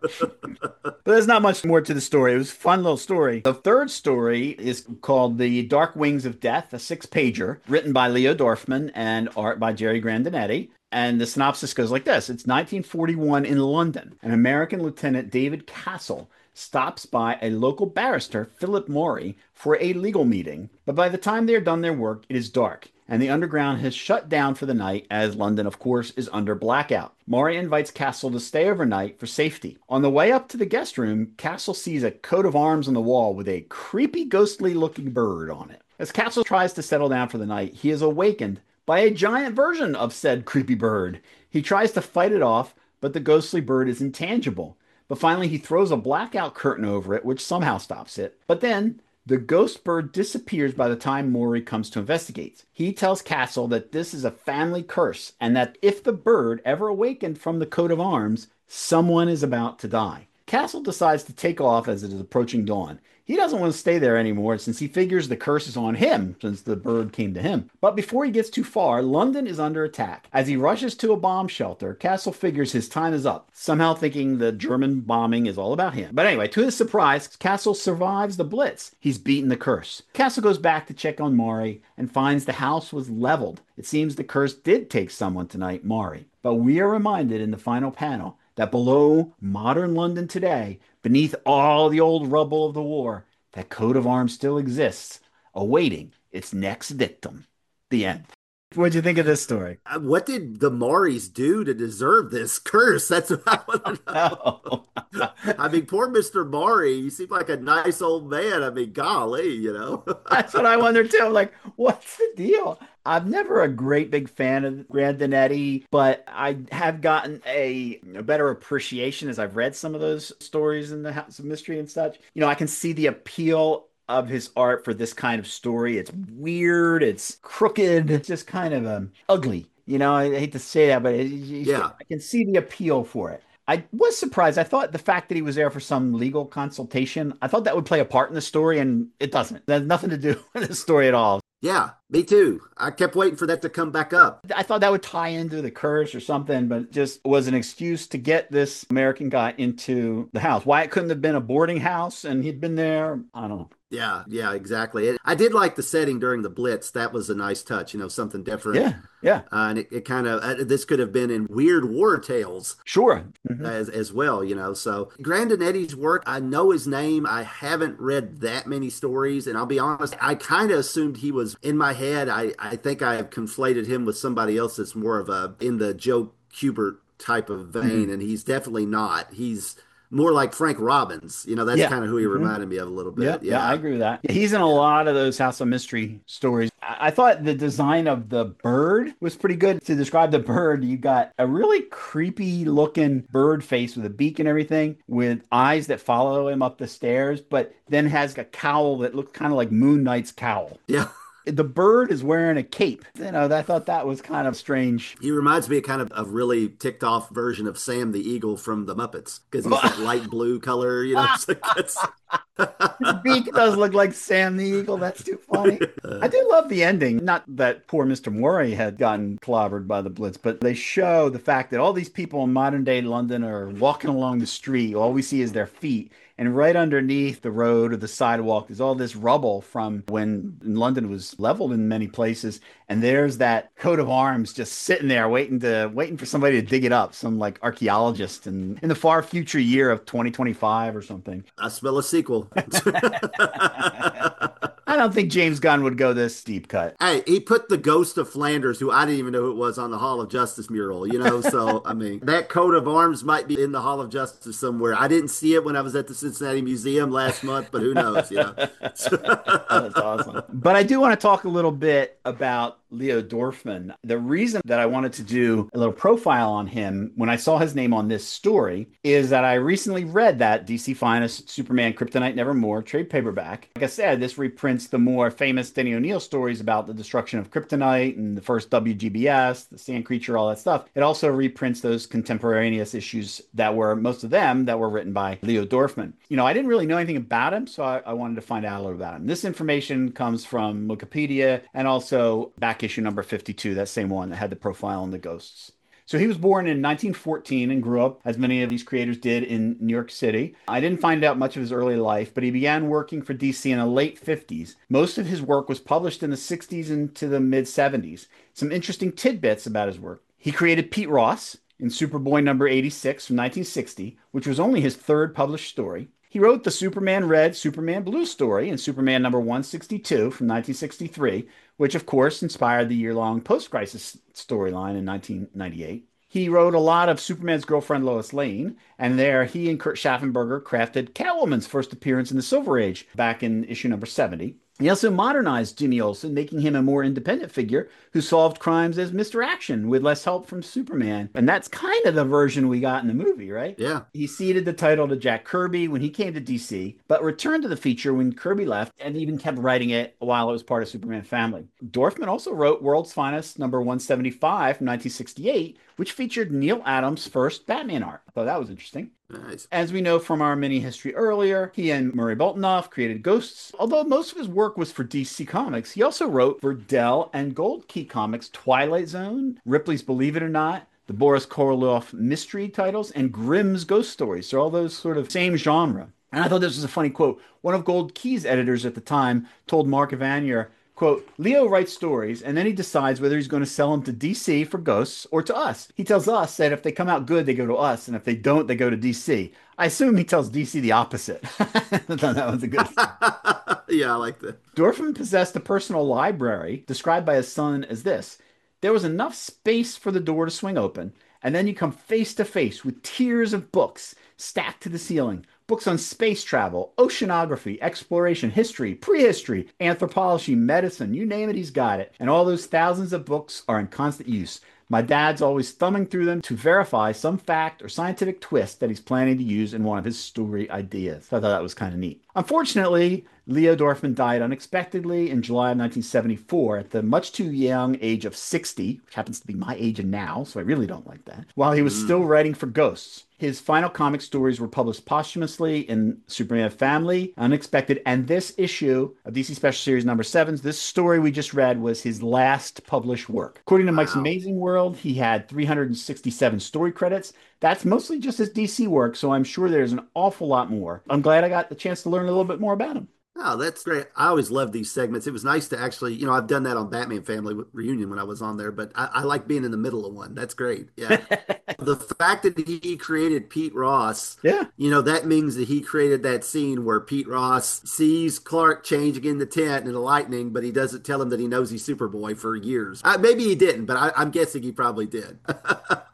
But there's not much more to the story. It was a fun little story. The third story is called The Dark Wings of Death, a 6-pager, written by Leo Dorfman and art by Jerry Grandinetti. And the synopsis goes like this. It's 1941 in London. An American Lieutenant David Castle stops by a local barrister, Philip Maury, for a legal meeting. But by the time they are done their work, it is dark, and the underground has shut down for the night, as London, of course, is under blackout. Maury invites Castle to stay overnight for safety. On the way up to the guest room, Castle sees a coat of arms on the wall with a creepy, ghostly-looking bird on it. As Castle tries to settle down for the night, he is awakened by a giant version of said creepy bird. He tries to fight it off, but the ghostly bird is intangible. But finally, he throws a blackout curtain over it, which somehow stops it. But then, the ghost bird disappears by the time Maury comes to investigate. He tells Castle that this is a family curse, and that if the bird ever awakened from the coat of arms, someone is about to die. Castle decides to take off as it is approaching dawn. He doesn't want to stay there anymore since he figures the curse is on him since the bird came to him. But before he gets too far, London is under attack. As he rushes to a bomb shelter, Castle figures his time is up, somehow thinking the German bombing is all about him. But anyway, to his surprise, Castle survives the blitz. He's beaten the curse. Castle goes back to check on Maury and finds the house was leveled. It seems the curse did take someone tonight, Maury. But we are reminded in the final panel that below modern London today, beneath all the old rubble of the war, that coat of arms still exists, awaiting its next victim. The end. What'd you think of this story? What did the Maurys do to deserve this curse? That's what I want to know. I mean, poor Mr. Maury, he seemed like a nice old man. I mean, golly, you know. That's what I wonder too. I'm like, what's the deal? I'm never a great big fan of Grandinetti, but I have gotten a better appreciation as I've read some of those stories in the House of Mystery and such. You know, I can see the appeal of his art for this kind of story. It's weird, it's crooked, it's just kind of ugly. You know, I hate to say that, but I can see the appeal for it. I was surprised. I thought the fact that he was there for some legal consultation, I thought that would play a part in the story, and it doesn't. It has nothing to do with the story at all. Yeah, me too. I kept waiting for that to come back up. I thought that would tie into the curse or something, but just was an excuse to get this American guy into the house. Why it couldn't have been a boarding house and he'd been there, I don't know. Yeah, exactly. I did like the setting during the Blitz. That was a nice touch, you know, something different. Yeah. And it kind of, this could have been in Weird War Tales. Sure. As well, you know. So Grandinetti's work, I know his name. I haven't read that many stories. And I'll be honest, I kind of assumed he was in my head. I think I have conflated him with somebody else that's more of in the Joe Kubert type of vein. And he's definitely not. He's more like Frank Robbins. You know, that's kind of who he reminded me of a little bit. Yeah, I agree with that. He's in a lot of those House of Mystery stories. I thought the design of the bird was pretty good. To describe the bird, you got a really creepy looking bird face with a beak and everything, with eyes that follow him up the stairs, but then has a cowl that looks kind of like Moon Knight's cowl. Yeah. The bird is wearing a cape. I thought that was kind of strange. He reminds me of kind of a really ticked off version of Sam the Eagle from the Muppets because he's that light blue color, you know. It's like that's His beak does look like Sam the Eagle. That's too funny. I do love the ending. Not that poor Mr. Murray had gotten clobbered by the Blitz, but they show the fact that all these people in modern day London are walking along the street. All we see is their feet. And right underneath the road or the sidewalk is all this rubble from when London was leveled in many places. And there's that coat of arms just sitting there waiting for somebody to dig it up, some like archaeologist in the far future year of 2025 or something. I smell a sequel. I don't think James Gunn would go this deep cut. Hey, he put the Ghost of Flanders, who I didn't even know who it was, on the Hall of Justice mural, you know? So, I mean, that coat of arms might be in the Hall of Justice somewhere. I didn't see it when I was at the Cincinnati Museum last month, but who knows, you know? That's awesome. But I do want to talk a little bit about Leo Dorfman. The reason that I wanted to do a little profile on him when I saw his name on this story is that I recently read that DC Finest Superman Kryptonite Nevermore trade paperback. Like I said, this reprints the more famous Denny O'Neil stories about the destruction of Kryptonite and the first WGBS, the Sand Creature, all that stuff. It also reprints those contemporaneous issues that were, most of them, that were written by Leo Dorfman. I didn't really know anything about him, so I wanted to find out a little about him. This information comes from Wikipedia and also back issue number 52, that same one that had the profile on the ghosts. So he was born in 1914 and grew up, as many of these creators did, in New York City. I didn't find out much of his early life, but he began working for DC in the late 50s. Most of his work was published in the 60s into the mid 70s. Some interesting tidbits about his work. He created Pete Ross in Superboy number 86 from 1960, which was only his third published story. He wrote the Superman Red, Superman Blue story in Superman number 162 from 1963, which of course inspired the year-long post-crisis storyline in 1998. He wrote a lot of Superman's girlfriend Lois Lane, and there he and Kurt Schaffenberger crafted Catwoman's first appearance in the Silver Age back in issue number 70. He also modernized Jimmy Olsen, making him a more independent figure who solved crimes as Mr. Action with less help from Superman. And that's kind of the version we got in the movie, right? Yeah. He ceded the title to Jack Kirby when he came to DC, but returned to the feature when Kirby left and even kept writing it while it was part of Superman family. Dorfman also wrote World's Finest number 175 from 1968, which featured Neil Adams' first Batman art. I thought that was interesting. Nice. As we know from our mini history earlier, he and Murray Boltinoff created Ghosts. Although most of his work was for DC Comics, he also wrote for Dell and Gold Key Comics Twilight Zone, Ripley's Believe It or Not, the Boris Karloff mystery titles, and Grimm's Ghost Stories. So all those sort of same genre. And I thought this was a funny quote. One of Gold Key's editors at the time told Mark Evanier, quote, Leo writes stories and then he decides whether he's going to sell them to DC for Ghosts or to us. He tells us that if they come out good, they go to us. And if they don't, they go to DC. I assume he tells DC the opposite. I thought that was a good Yeah, I like that. Dorfman possessed a personal library described by his son as this. There was enough space for the door to swing open, and then you come face to face with tiers of books stacked to the ceiling. Books on space travel, oceanography, exploration, history, prehistory, anthropology, medicine, you name it, he's got it. And all those thousands of books are in constant use. My dad's always thumbing through them to verify some fact or scientific twist that he's planning to use in one of his story ideas. So I thought that was kind of neat. Unfortunately, Leo Dorfman died unexpectedly in July of 1974 at the much too young age of 60, which happens to be my age now, so I really don't like that, while he was still writing for Ghosts. His final comic stories were published posthumously in Superman Family, Unexpected, and this issue of DC Special Series number 7, this story we just read was his last published work. According to Mike's Amazing World, he had 367 story credits. That's mostly just his DC work, so I'm sure there's an awful lot more. I'm glad I got the chance to learn a little bit more about him. Oh, that's great. I always love these segments. It was nice to actually, I've done that on Batman Family Reunion when I was on there, but I like being in the middle of one. That's great. Yeah. The fact that he created Pete Ross, yeah, that means that he created that scene where Pete Ross sees Clark changing in the tent in the lightning, but he doesn't tell him that he knows he's Superboy for years. Maybe he didn't, but I'm guessing he probably did.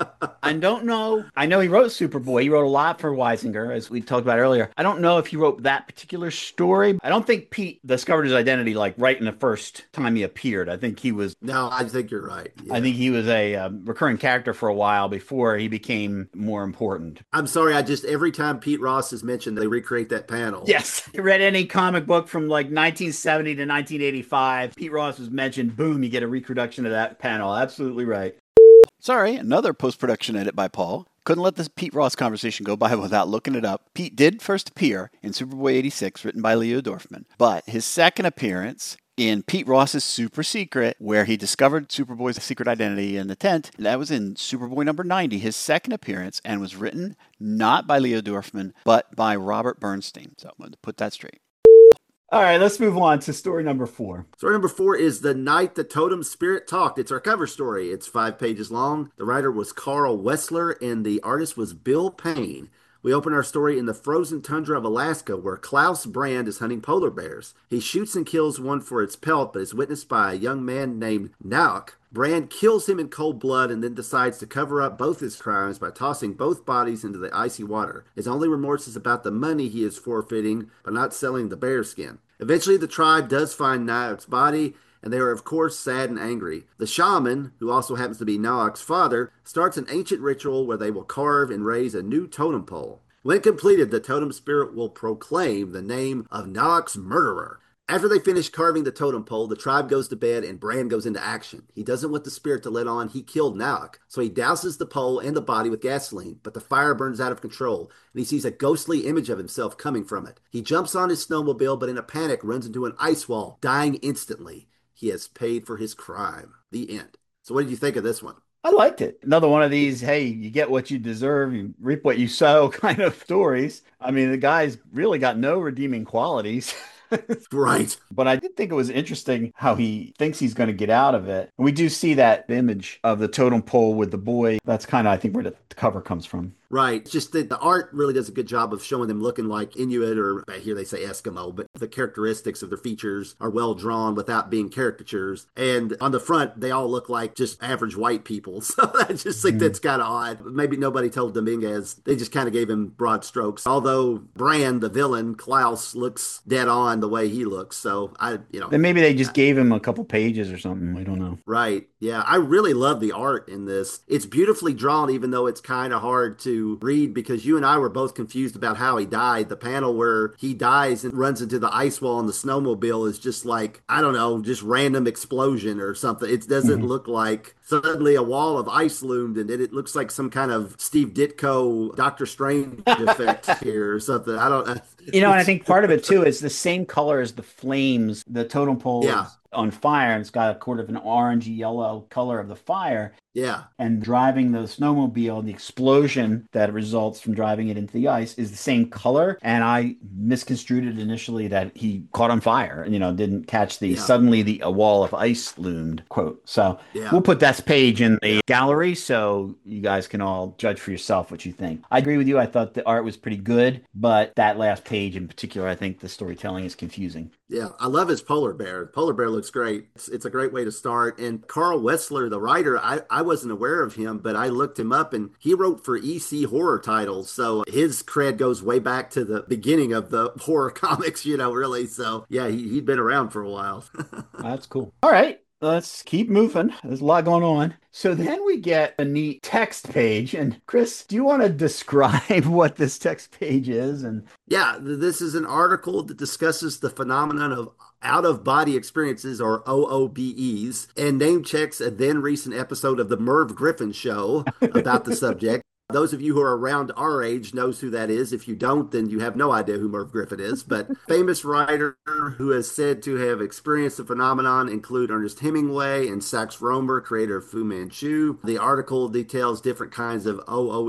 I don't know. I know he wrote Superboy. He wrote a lot for Weisinger, as we talked about earlier. I don't know if he wrote that particular story. I don't think Pete discovered his identity like right in the first time he appeared. I think he was. No, I think you're right. Yeah. I think he was a recurring character for a while before he became more important. I'm sorry. Every time Pete Ross is mentioned, they recreate that panel. Yes. You read any comic book from like 1970 to 1985, Pete Ross was mentioned. Boom, you get a reproduction of that panel. Absolutely right. Sorry, another post-production edit by Paul. Couldn't let this Pete Ross conversation go by without looking it up. Pete did first appear in Superboy 86, written by Leo Dorfman, but his second appearance in Pete Ross's Super Secret, where he discovered Superboy's secret identity in the tent, that was in Superboy number 90, his second appearance, and was written not by Leo Dorfman, but by Robert Bernstein. So I'm going to put that straight. All right, let's move on to story number 4. Story number 4 is The Night the Totem Spirit Talked. It's our cover story. It's 5 pages long. The writer was Carl Wessler, and the artist was Bill Payne. We open our story in the frozen tundra of Alaska, where Klaus Brand is hunting polar bears. He shoots and kills one for its pelt, but is witnessed by a young man named Nauk. Brand kills him in cold blood and then decides to cover up both his crimes by tossing both bodies into the icy water. His only remorse is about the money he is forfeiting by not selling the bear skin. Eventually, the tribe does find Nauk's body, and they are, of course, sad and angry. The shaman, who also happens to be Nauk's father, starts an ancient ritual where they will carve and raise a new totem pole. When completed, the totem spirit will proclaim the name of Nauk's murderer. After they finish carving the totem pole, the tribe goes to bed and Brand goes into action. He doesn't want the spirit to let on he killed Nauk, so he douses the pole and the body with gasoline, but the fire burns out of control, and he sees a ghostly image of himself coming from it. He jumps on his snowmobile, but in a panic runs into an ice wall, dying instantly. He has paid for his crime. The end. So what did you think of this one? I liked it. Another one of these, hey, you get what you deserve, you reap what you sow kind of stories. I mean, the guy's really got no redeeming qualities. Right. But I did think it was interesting how he thinks he's going to get out of it. We do see that image of the totem pole with the boy. That's kind of, I think, where the cover comes from. Right. It's just that the art really does a good job of showing them looking like Inuit, or here they say Eskimo, but the characteristics of their features are well drawn without being caricatures. And on the front, they all look like just average white people. So I just think that's kind of odd. Maybe nobody told Dominguez. They just kind of gave him broad strokes. Although Brand, the villain, Klaus, looks dead on the way he looks. So Then maybe they just gave him a couple pages or something. I don't know. Right. Yeah. I really love the art in this. It's beautifully drawn, even though it's kind of hard to read, because you and I were both confused about how he died. The panel where he dies and runs into the ice wall on the snowmobile is just like, I don't know, just random explosion or something. It doesn't look like suddenly a wall of ice loomed, and it looks like some kind of Steve Ditko Doctor Strange effect here or something. I don't know. And I think part of it too is the same color as the flames. The totem pole is on fire, and it's got a sort of an orangey yellow color of the fire. Yeah. And driving the snowmobile, the explosion that results from driving it into the ice is the same color. And I misconstrued it initially that he caught on fire, didn't catch suddenly a wall of ice loomed quote. So we'll put that page in the gallery so you guys can all judge for yourself what you think. I agree with you. I thought the art was pretty good, but that last page in particular, I think the storytelling is confusing. Yeah, I love his polar bear. Polar bear looks great. It's a great way to start. And Carl Wessler, the writer, I wasn't aware of him, but I looked him up, and he wrote for EC horror titles. So his cred goes way back to the beginning of the horror comics, really. So yeah, he'd been around for a while. That's cool. All right. Let's keep moving. There's a lot going on. So then we get a neat text page. And Chris, do you want to describe what this text page is? And yeah, this is an article that discusses the phenomenon of out-of-body experiences, or OOBEs, and name checks a then recent episode of the Merv Griffin Show about the subject. Those of you who are around our age knows who that is. If you don't, then you have no idea who Merv Griffin is. But famous writer who is said to have experienced the phenomenon include Ernest Hemingway and Sax Rohmer, creator of Fu Manchu. The article details different kinds of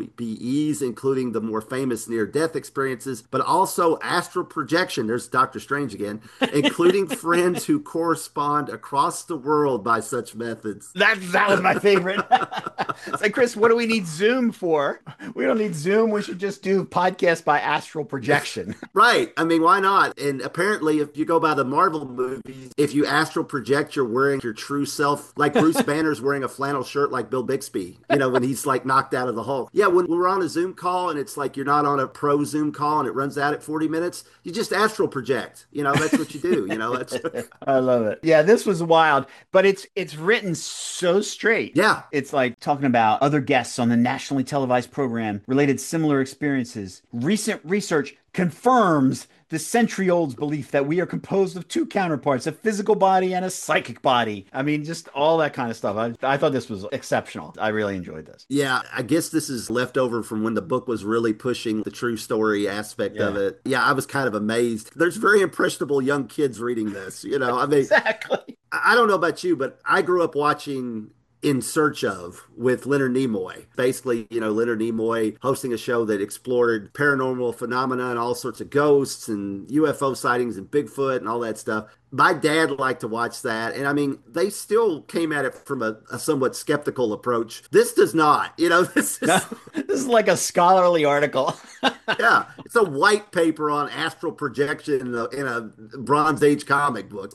OOBEs, including the more famous near-death experiences, but also astral projection. There's Dr. Strange again, including friends who correspond across the world by such methods. That was my favorite. It's like, Chris, what do we need Zoom for? We don't need Zoom. We should just do podcast by astral projection. Right. I mean, why not? And apparently, if you go by the Marvel movies, if you astral project, you're wearing your true self, like Bruce Banner's wearing a flannel shirt like Bill Bixby, when he's like knocked out of the Hulk. Yeah, when we're on a Zoom call and it's like you're not on a pro Zoom call and it runs out at 40 minutes, you just astral project. That's what you do. That's I love it. Yeah, this was wild, but it's written so straight. Yeah. It's like talking about other guests on the nationally televised program related similar experiences. Recent research confirms the century-old belief that we are composed of two counterparts, a physical body and a psychic body. I mean, just all that kind of stuff. I thought this was exceptional. I really enjoyed this. Yeah, I guess this is leftover from when the book was really pushing the true story aspect of it. Yeah, I was kind of amazed. There's very impressionable young kids reading this, I mean, exactly. I don't know about you, but I grew up watching In Search Of with Leonard Nimoy. Basically, Leonard Nimoy hosting a show that explored paranormal phenomena and all sorts of ghosts and UFO sightings and Bigfoot and all that stuff. My dad liked to watch that. And I mean, they still came at it from a somewhat skeptical approach. This does not, this is. No, this is like a scholarly article. Yeah, it's a white paper on astral projection in a Bronze Age comic book.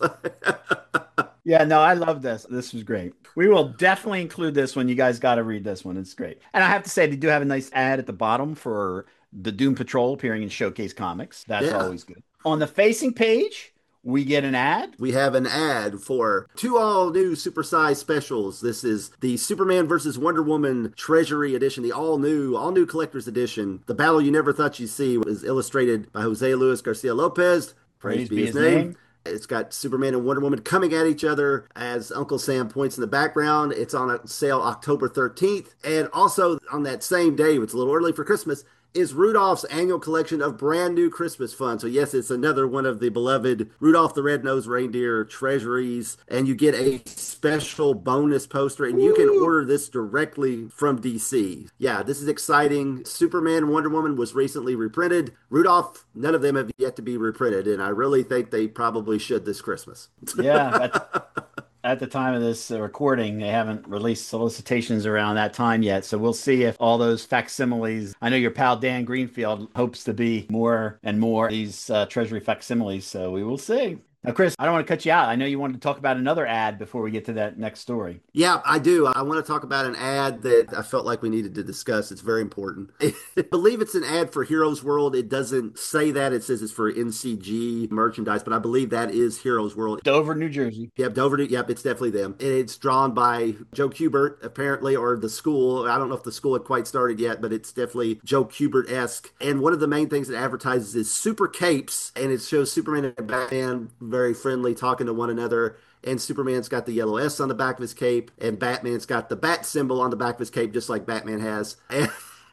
Yeah, no, I love this. This was great. We will definitely include this one. You guys got to read this one. It's great. And I have to say, they do have a nice ad at the bottom for the Doom Patrol appearing in Showcase Comics. That's always good. On the facing page, we get an ad. We have an ad for two all-new supersized specials. This is the Superman versus Wonder Woman Treasury Edition, the all-new collector's edition. The Battle You Never Thought You'd See is illustrated by Jose Luis Garcia Lopez. Praise be his name. It's got Superman and Wonder Woman coming at each other as Uncle Sam points in the background. It's on a sale October 13th. And also on that same day, it's a little early for Christmas, is Rudolph's annual collection of brand new Christmas fun. So yes, it's another one of the beloved Rudolph the Red-Nosed Reindeer treasuries. And you get a special bonus poster, and you can order this directly from DC. Yeah, this is exciting. Superman and Wonder Woman was recently reprinted. Rudolph, none of them have yet to be reprinted, and I really think they probably should this Christmas. Yeah, at the time of this recording, they haven't released solicitations around that time yet. So we'll see if all those facsimiles, I know your pal Dan Greenfield hopes to be more and more these Treasury facsimiles. So we will see. Now, Chris, I don't want to cut you out. I know you wanted to talk about another ad before we get to that next story. Yeah, I do. I want to talk about an ad that I felt like we needed to discuss. It's very important. I believe it's an ad for Heroes World. It doesn't say that. It says it's for NCG merchandise, but I believe that is Heroes World. Dover, New Jersey. Yep, Dover. Yep, it's definitely them. And it's drawn by Joe Kubert, apparently, or the school. I don't know if the school had quite started yet, but it's definitely Joe Kubert-esque. And one of the main things it advertises is super capes, and it shows Superman and Batman very friendly, talking to one another. And Superman's got the yellow S on the back of his cape, and Batman's got the bat symbol on the back of his cape, just like Batman has. And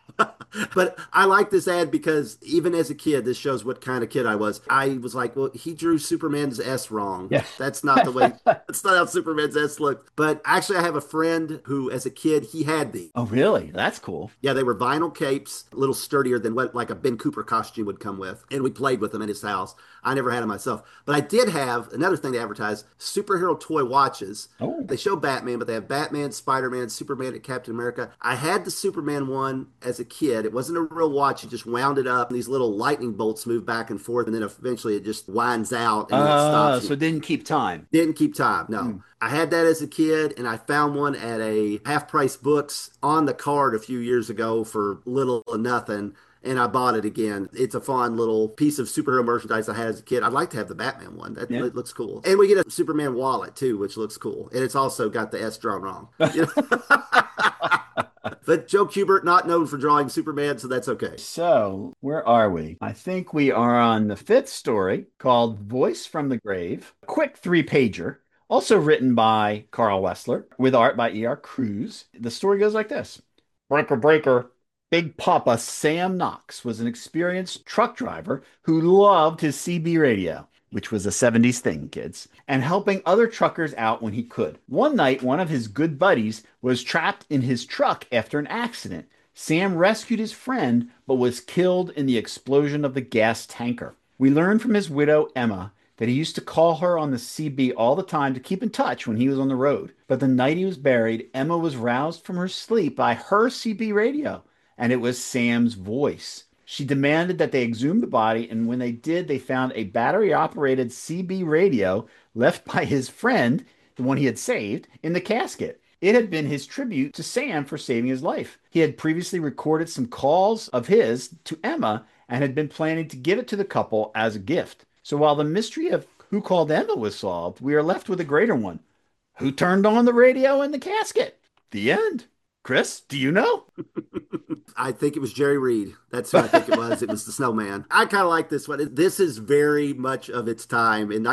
but I like this ad because even as a kid, this shows what kind of kid I was. I was like, well, he drew Superman's S wrong. Yeah. That's not the way, that's not how Superman's S looked. But actually, I have a friend who, as a kid, he had these. Oh, really? That's cool. Yeah, they were vinyl capes, a little sturdier than what like a Ben Cooper costume would come with. And we played with them in his house. I never had them myself. But I did have another thing to advertise, superhero toy watches. Oh. They show Batman, but they have Batman, Spider-Man, Superman, and Captain America. I had the Superman one as a kid. It wasn't a real watch. You just wound it up, and these little lightning bolts move back and forth, and then eventually it just winds out and it stops. So it didn't keep time. Didn't keep time, no. I had that as a kid, and I found one at a half-price books on the card a few years ago for little or nothing, and I bought it again. It's a fun little piece of superhero merchandise I had as a kid. I'd like to have the Batman one. That it looks cool. And we get a Superman wallet, too, which looks cool. And it's also got the S drawn wrong. But Joe Kubert, not known for drawing Superman, so that's okay. So where are we? I think we are on the fifth story called Voice from the Grave. A quick 3-pager. Also written by Carl Wessler with art by E.R. Cruz. The story goes like this. Breaker, breaker. Big Papa Sam Knox was an experienced truck driver who loved his CB radio, which was a 70s thing, kids, and helping other truckers out when he could. One night, one of his good buddies was trapped in his truck after an accident. Sam rescued his friend, but was killed in the explosion of the gas tanker. We learn from his widow, Emma, that he used to call her on the CB all the time to keep in touch when he was on the road. But the night he was buried, Emma was roused from her sleep by her CB radio, and it was Sam's voice. She demanded that they exhume the body, and when they did, they found a battery operated CB radio left by his friend, the one he had saved, in the casket. It had been his tribute to Sam for saving his life. He had previously recorded some calls of his to Emma and had been planning to give it to the couple as a gift. So while the mystery of who called Emma was solved, we are left with a greater one. Who turned on the radio in the casket? The end. Chris, do you know? I think it was Jerry Reed. That's who I think it was. It was the Snowman. I kind of like this one. This is very much of its time. In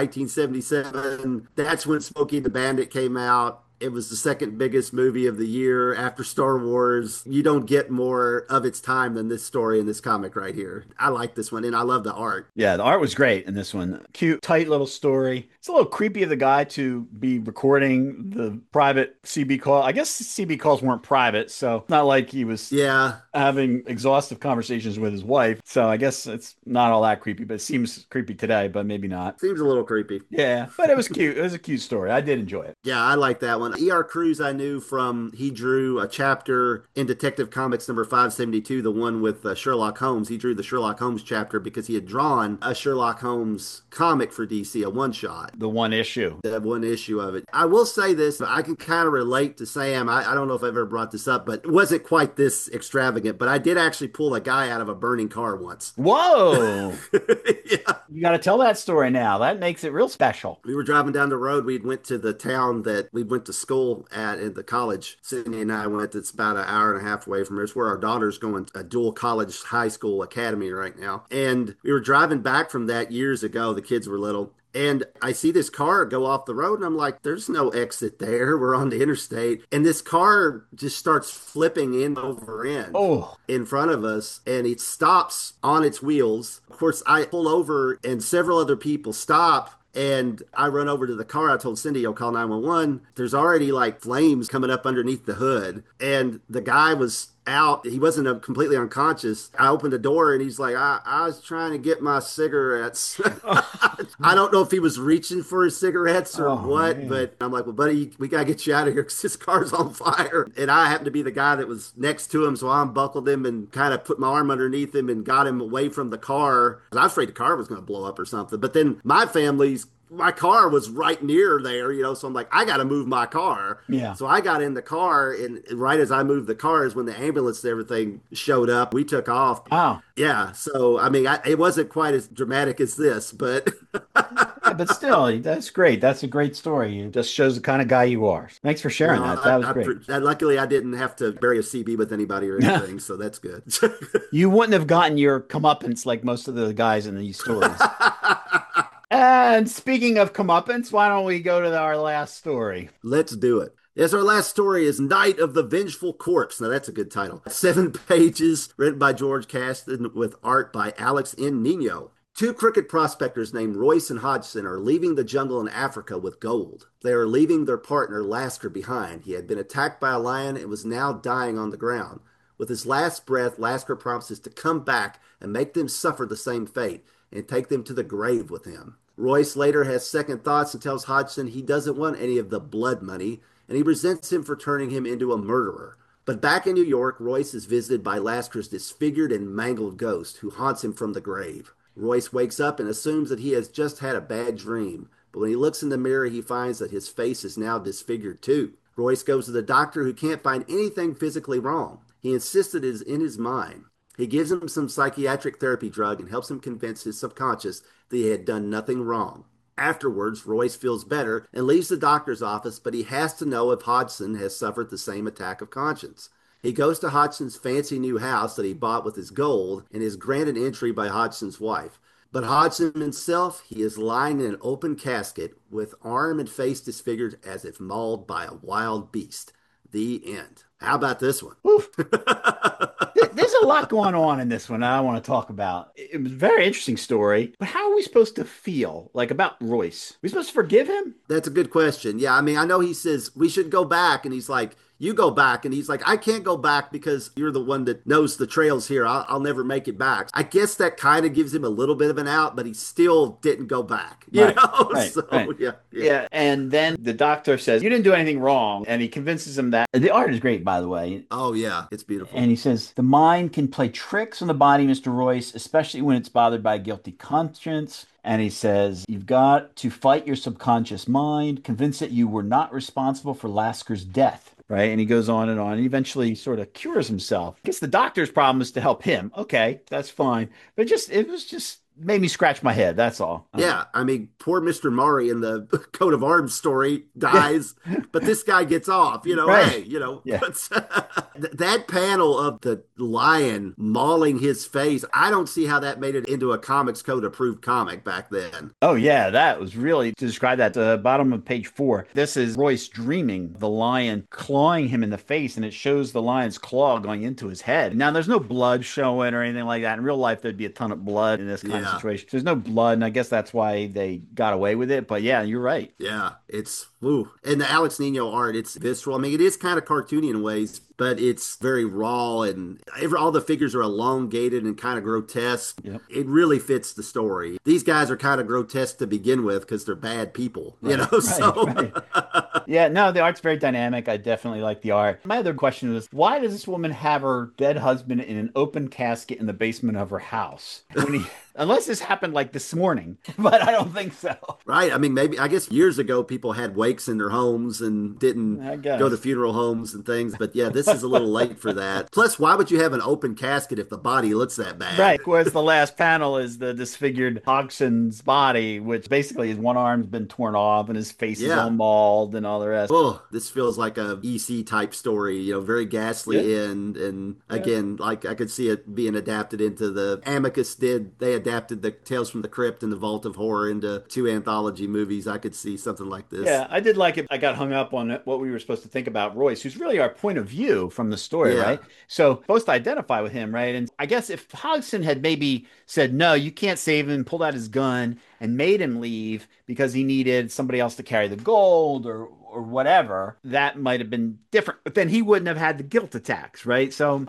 1977, that's when Smokey and the Bandit came out. It was the second biggest movie of the year after Star Wars. You don't get more of its time than this story in this comic right here. I like this one, and I love the art. Yeah, the art was great in this one. Cute, tight little story. It's a little creepy of the guy to be recording the private CB call. I guess CB calls weren't private, so not like he was having exhaustive conversations with his wife. So I guess it's not all that creepy, but it seems creepy today, but maybe not. Seems a little creepy. Yeah, but it was cute. It was a cute story. I did enjoy it. Yeah, I like that one. E.R. Cruz I knew from, he drew a chapter in Detective Comics number 572, the one with Sherlock Holmes. He drew the Sherlock Holmes chapter because he had drawn a Sherlock Holmes comic for DC, a one-shot. The one issue. The one issue of it. I will say this, I can kind of relate to Sam. I don't know if I've ever brought this up, but it wasn't quite this extravagant, but I did actually pull a guy out of a burning car once. Whoa! Yeah. You got to tell that story now. That makes it real special. We were driving down the road. We went to the town that we went to school at in the college. Sydney and I went. It's about an hour and a half away from here. It's where our daughter's going, a dual college high school academy right now. And we were driving back from that years ago. The kids were little. And I see this car go off the road, and I'm like, there's no exit there. We're on the interstate. And this car just starts flipping end over end in front of us, and it stops on its wheels. Of course, I pull over, and several other people stop. And I run over to the car. I told Cindy, I'll call 911. There's already like flames coming up underneath the hood. And the guy was out. He wasn't completely unconscious. I opened the door and he's like, I was trying to get my cigarettes. I don't know if he was reaching for his cigarettes or what, man. But I'm like, well, buddy, we got to get you out of here because this car's on fire. And I happened to be the guy that was next to him. So I unbuckled him and kind of put my arm underneath him and got him away from the car. I was afraid the car was going to blow up or something. But then my car was right near there, so I'm like, I got to move my car. Yeah. So I got in the car, and right as I moved the car is when the ambulance and everything showed up. We took off. Wow. Yeah. So, I mean, it wasn't quite as dramatic as this, but. Yeah, but still, that's great. That's a great story. It just shows the kind of guy you are. Thanks for sharing that. That was great. Luckily, I didn't have to bury a CB with anybody or anything, so that's good. You wouldn't have gotten your comeuppance like most of the guys in these stories. And speaking of comeuppance, why don't we go to our last story? Let's do it. Yes, our last story is Night of the Vengeful Corpse. Now, that's a good title. 7 pages, written by George Caston with art by Alex N. Nino. 2 cricket prospectors named Royce and Hodgson are leaving the jungle in Africa with gold. They are leaving their partner, Lasker, behind. He had been attacked by a lion and was now dying on the ground. With his last breath, Lasker promises to come back and make them suffer the same fate and take them to the grave with him. Royce later has second thoughts and tells Hodgson he doesn't want any of the blood money, and he resents him for turning him into a murderer. But back in New York, Royce is visited by Lasker's disfigured and mangled ghost, who haunts him from the grave. Royce wakes up and assumes that he has just had a bad dream, but when he looks in the mirror, he finds that his face is now disfigured too. Royce goes to the doctor, who can't find anything physically wrong. He insists it is in his mind. He gives him some psychiatric therapy drug and helps him convince his subconscious that he had done nothing wrong. Afterwards, Royce feels better and leaves the doctor's office, but he has to know if Hodgson has suffered the same attack of conscience. He goes to Hodgson's fancy new house that he bought with his gold and is granted entry by Hodgson's wife. But Hodgson himself, he is lying in an open casket with arm and face disfigured as if mauled by a wild beast. The end. How about this one? There's a lot going on in this one I want to talk about. It was a very interesting story, but how are we supposed to feel about Royce? Are we supposed to forgive him? That's a good question. Yeah, I mean, I know he says we should go back, and he's like, you go back. And he's like, I can't go back because you're the one that knows the trails here. I'll never make it back. I guess that kind of gives him a little bit of an out, but he still didn't go back, Right, right, So, right. yeah, yeah. Yeah, and then the doctor says, "You didn't do anything wrong," and he convinces him that the art is great, by the way. Oh, yeah, it's beautiful. And he says, "The mind can play tricks on the body, Mr. Royce, especially when it's bothered by a guilty conscience." And he says, "You've got to fight your subconscious mind, convince that you were not responsible for Lasker's death." Right. And he goes on and on. And eventually sort of cures himself. I guess the doctor's problem is to help him. Okay, that's fine. But it was just made me scratch my head. That's all. Yeah, I mean, poor Mr. Murray in the coat of arms story dies, but this guy gets off, Right. hey, Yeah. that panel of the lion mauling his face, I don't see how that made it into a Comics Code approved comic back then. Oh, yeah, that was really to describe that. The bottom of page 4. This is Royce dreaming the lion clawing him in the face, and it shows the lion's claw going into his head. Now, there's no blood showing or anything like that. In real life, there'd be a ton of blood in this kind of situation. There's no blood, and I guess that's why they got away with it. But yeah, you're right. Yeah, it's woo. And the Alex Nino art, it's visceral. I mean, it is kind of cartoony in ways, but it's very raw, and all the figures are elongated and kind of grotesque. Yep. It really fits the story. These guys are kind of grotesque to begin with because they're bad people, so. Right. Yeah, no, the art's very dynamic. I definitely like the art. My other question was, why does this woman have her dead husband in an open casket in the basement of her house? Unless this happened like this morning, but I don't think so. Right. I mean, I guess years ago, people had wakes in their homes and didn't go to funeral homes and things. But yeah, this is a little late for that. Plus, why would you have an open casket if the body looks that bad? Right. Whereas the last panel is the disfigured Hodgson's body, which basically his one arm's been torn off and his face is all mauled and all the rest. Oh, this feels like a EC type story, very ghastly and again, like I could see it being adapted into the Amicus did. They adapted the Tales from the Crypt and the Vault of Horror into 2 anthology movies. I could see something like this. Yeah, I did like it. I got hung up on what we were supposed to think about Royce, who's really our point of view from the story, right? So supposed to identify with him, right? And I guess if Hodgson had maybe said, no, you can't save him, pulled out his gun and made him leave because he needed somebody else to carry the gold or whatever, that might have been different. But then he wouldn't have had the guilt attacks, right? So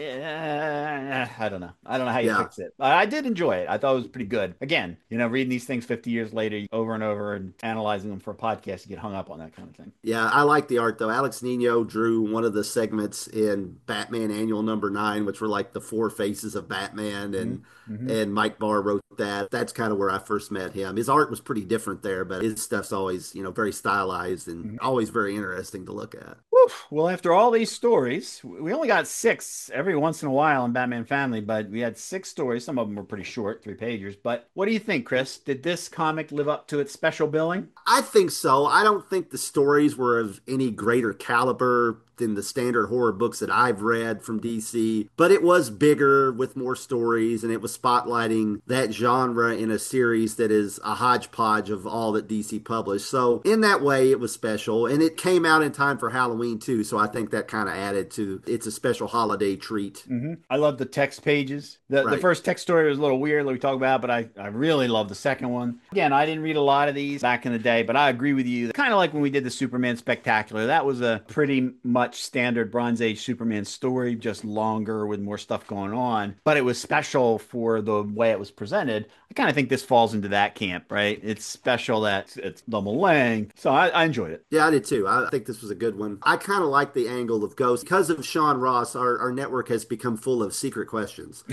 I don't know. I don't know how you fix it. I did enjoy it. I thought it was pretty good. Again, reading these things 50 years later, over and over, and analyzing them for a podcast, you get hung up on that kind of thing. Yeah, I like the art though. Alex Nino drew one of the segments in Batman Annual Number 9, which were like the 4 faces of Batman, and Mike Barr wrote that. That's kind of where I first met him. His art was pretty different there, but his stuff's always, very stylized and always very interesting to look at. Woof. Well, after all these stories, we only got 6 every once in a while in Batman Family, but we had 6 stories. Some of them were pretty short, 3-pagers. But what do you think, Chris? Did this comic live up to its special billing? I think so. I don't think the stories were of any greater caliber than the standard horror books that I've read from DC, but it was bigger with more stories, and it was spotlighting that genre in a series that is a hodgepodge of all that DC published. So in that way, it was special, and it came out in time for Halloween too, so I think that kind of added to it's a special holiday treat. I love the text pages. The first text story was a little weird, like we talked about, but I really love the second one. Again, I didn't read a lot of these back in the day, but I agree with you. Kind of like when we did the Superman Spectacular, that was a pretty much standard Bronze Age Superman story, just longer with more stuff going on, but it was special for the way it was presented. I kind of think this falls into that camp, right? It's special that it's double length, so I enjoyed it. Yeah, I did too. I think this was a good one. I kind of like the angle of Ghost. Because of Sean Ross, our network has become full of secret questions.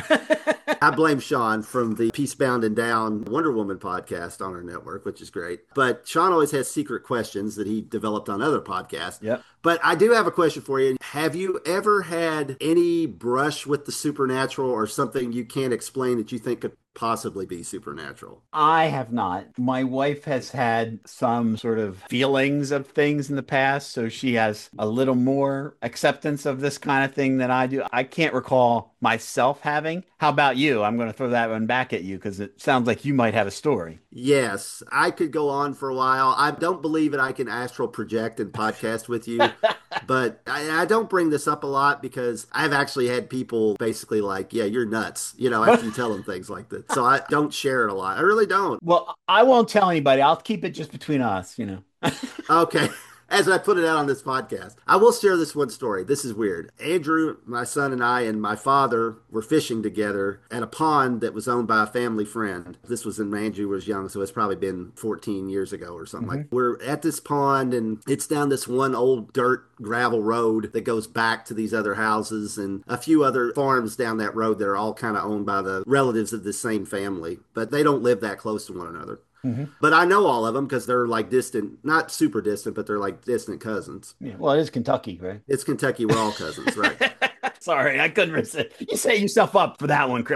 I blame Sean from the Peacebound and Down Wonder Woman podcast on our network, which is great. But Sean always has secret questions that he developed on other podcasts. Yep. But I do have a question for you. Have you ever had any brush with the supernatural or something you can't explain that you think could possibly be supernatural? I have not. My wife has had some sort of feelings of things in the past, so she has a little more acceptance of this kind of thing than I do. I can't recall myself having. How about you? I'm going to throw that one back at you because it sounds like you might have a story. Yes, I could go on for a while. I don't believe that I can astral project and podcast with you, but I don't bring this up a lot because I've actually had people basically like, yeah, you're nuts, after you tell them things like that. So I don't share it a lot. I really don't. Well, I won't tell anybody. I'll keep it just between us, Okay. as I put it out on this podcast. I will share this one story. This is weird. Andrew, my son, and I and my father were fishing together at a pond that was owned by a family friend. This was when Andrew was young, so it's probably been 14 years ago or something like that. We're at this pond, and it's down this one old dirt gravel road that goes back to these other houses and a few other farms down that road that are all kind of owned by the relatives of the same family, but they don't live that close to one another. But I know all of them because they're like distant, not super distant, but they're like distant cousins. Yeah. Well, it is Kentucky, right? It's Kentucky. We're all cousins, right? Sorry, I couldn't resist. You set yourself up for that one, Chris.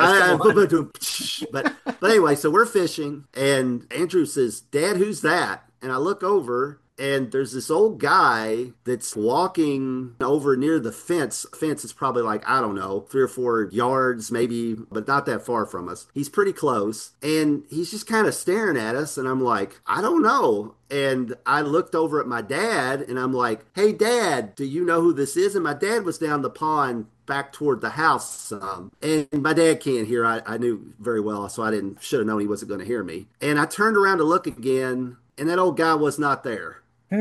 But anyway, so we're fishing, and Andrew says, "Dad, who's that?" And I look over, and there's this old guy that's walking over near the fence. Fence is probably like, I don't know, 3 or 4 yards maybe, but not that far from us. He's pretty close. And he's just kind of staring at us. And I'm like, I don't know. And I looked over at my dad and I'm like, hey, Dad, do you know who this is? And my dad was down the pond back toward the house some. And my dad can't hear. I knew very well, so should have known he wasn't going to hear me. And I turned around to look again, and that old guy was not there.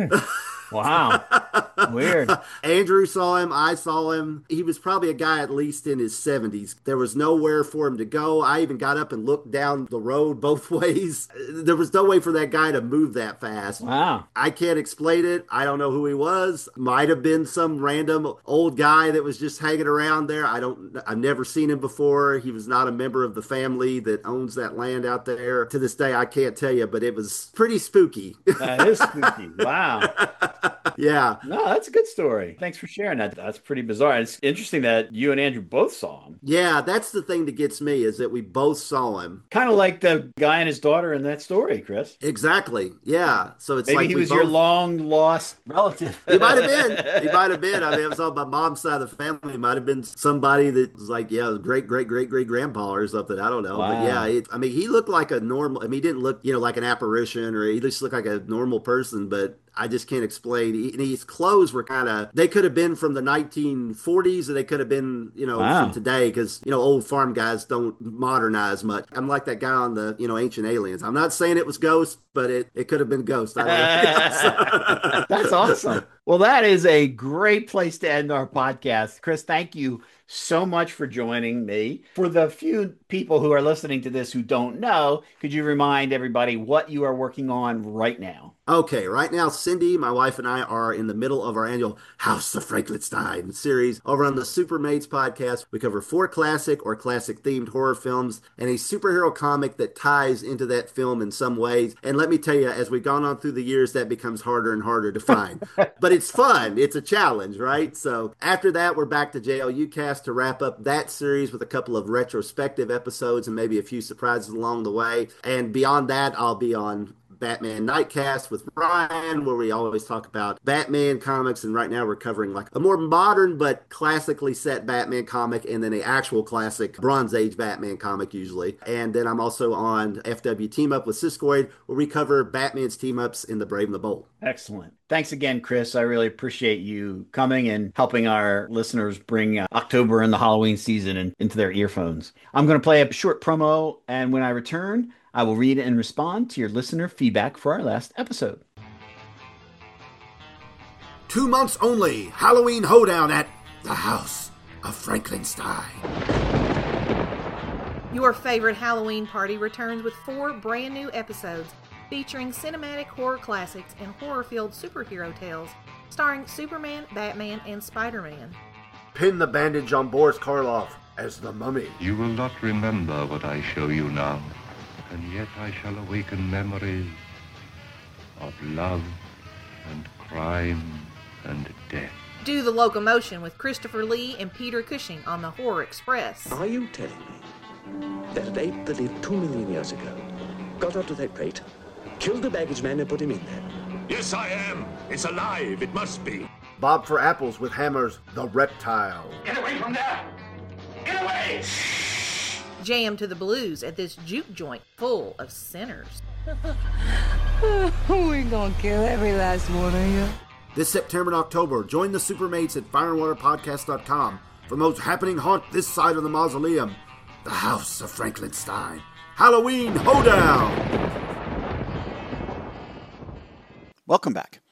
Wow. Weird. Andrew saw him. I saw him. He was probably a guy at least in his 70s. There was nowhere for him to go. I even got up and looked down the road both ways. There was no way for that guy to move that fast. Wow. I can't explain it. I don't know who he was. Might have been some random old guy that was just hanging around there. I've never seen him before. He was not a member of the family that owns that land out there. To this day, I can't tell you, but it was pretty spooky. That is spooky. Wow. Yeah. No, that's a good story. Thanks for sharing that. That's pretty bizarre. It's interesting that you and Andrew both saw him. Yeah, that's the thing that gets me is that we both saw him. Kind of like the guy and his daughter in that story, Chris. Exactly. Yeah. So it's maybe like he was your long lost relative. He might have been. He might have been. I mean, it was on my mom's side of the family. It might have been somebody that was like, yeah, great grandpa or something. I don't know. Wow. But yeah, I mean, he looked like a normal. I mean, he didn't look, like an apparition, or he just looked like a normal person. But I just can't explain. His clothes were they could have been from the 1940s, or they could have been, Wow. from today, because, old farm guys don't modernize much. I'm like that guy on the, Ancient Aliens. I'm not saying it was Ghost, but it could have been Ghost. I don't know. That's awesome. Well, that is a great place to end our podcast. Chris, thank you so much for joining me. For the few people who are listening to this who don't know, could you remind everybody what you are working on right now? Okay, right now, Cindy, my wife, and I are in the middle of our annual House of Frankenstein series. Over on the Supermates podcast, we cover 4 classic or classic-themed horror films and a superhero comic that ties into that film in some ways. And let me tell you, as we've gone on through the years, that becomes harder and harder to find. But it's fun. It's a challenge, right? So after that, we're back to JLU Cast to wrap up that series with a couple of retrospective episodes and maybe a few surprises along the way. And beyond that, I'll be on Batman Nightcast with Ryan, where we always talk about Batman comics, and right now we're covering like a more modern but classically set Batman comic, and then an actual classic Bronze Age Batman comic usually. And then I'm also on FW Team Up with Siskoid, where we cover Batman's team-ups in The Brave and the Bold. Excellent. Thanks again, Chris. I really appreciate you coming and helping our listeners bring October and the Halloween season into their earphones. I'm going to play a short promo, and when I return, I will read and respond to your listener feedback for our last episode. 2 months only, Halloween hoedown at the House of Frankenstein. Your favorite Halloween party returns with 4 brand new episodes featuring cinematic horror classics and horror-filled superhero tales starring Superman, Batman, and Spider-Man. Pin the bandage on Boris Karloff as the Mummy. You will not remember what I show you now, and yet I shall awaken memories of love and crime and death. Do the Locomotion with Christopher Lee and Peter Cushing on the Horror Express. Are you telling me that an ape that lived 2 million years ago got onto that crate, killed the baggage man and put him in there? Yes, I am. It's alive. It must be. Bob for Apples with Hammer's The Reptile. Get away from there! Get away! Jam to the blues at this juke joint full of sinners. We're gonna kill every last one of you. This September and October, join the Supermates at fireandwaterpodcast.com for the most happening haunt this side of the mausoleum, the House of Frankenstein. Halloween Hoedown! Welcome back.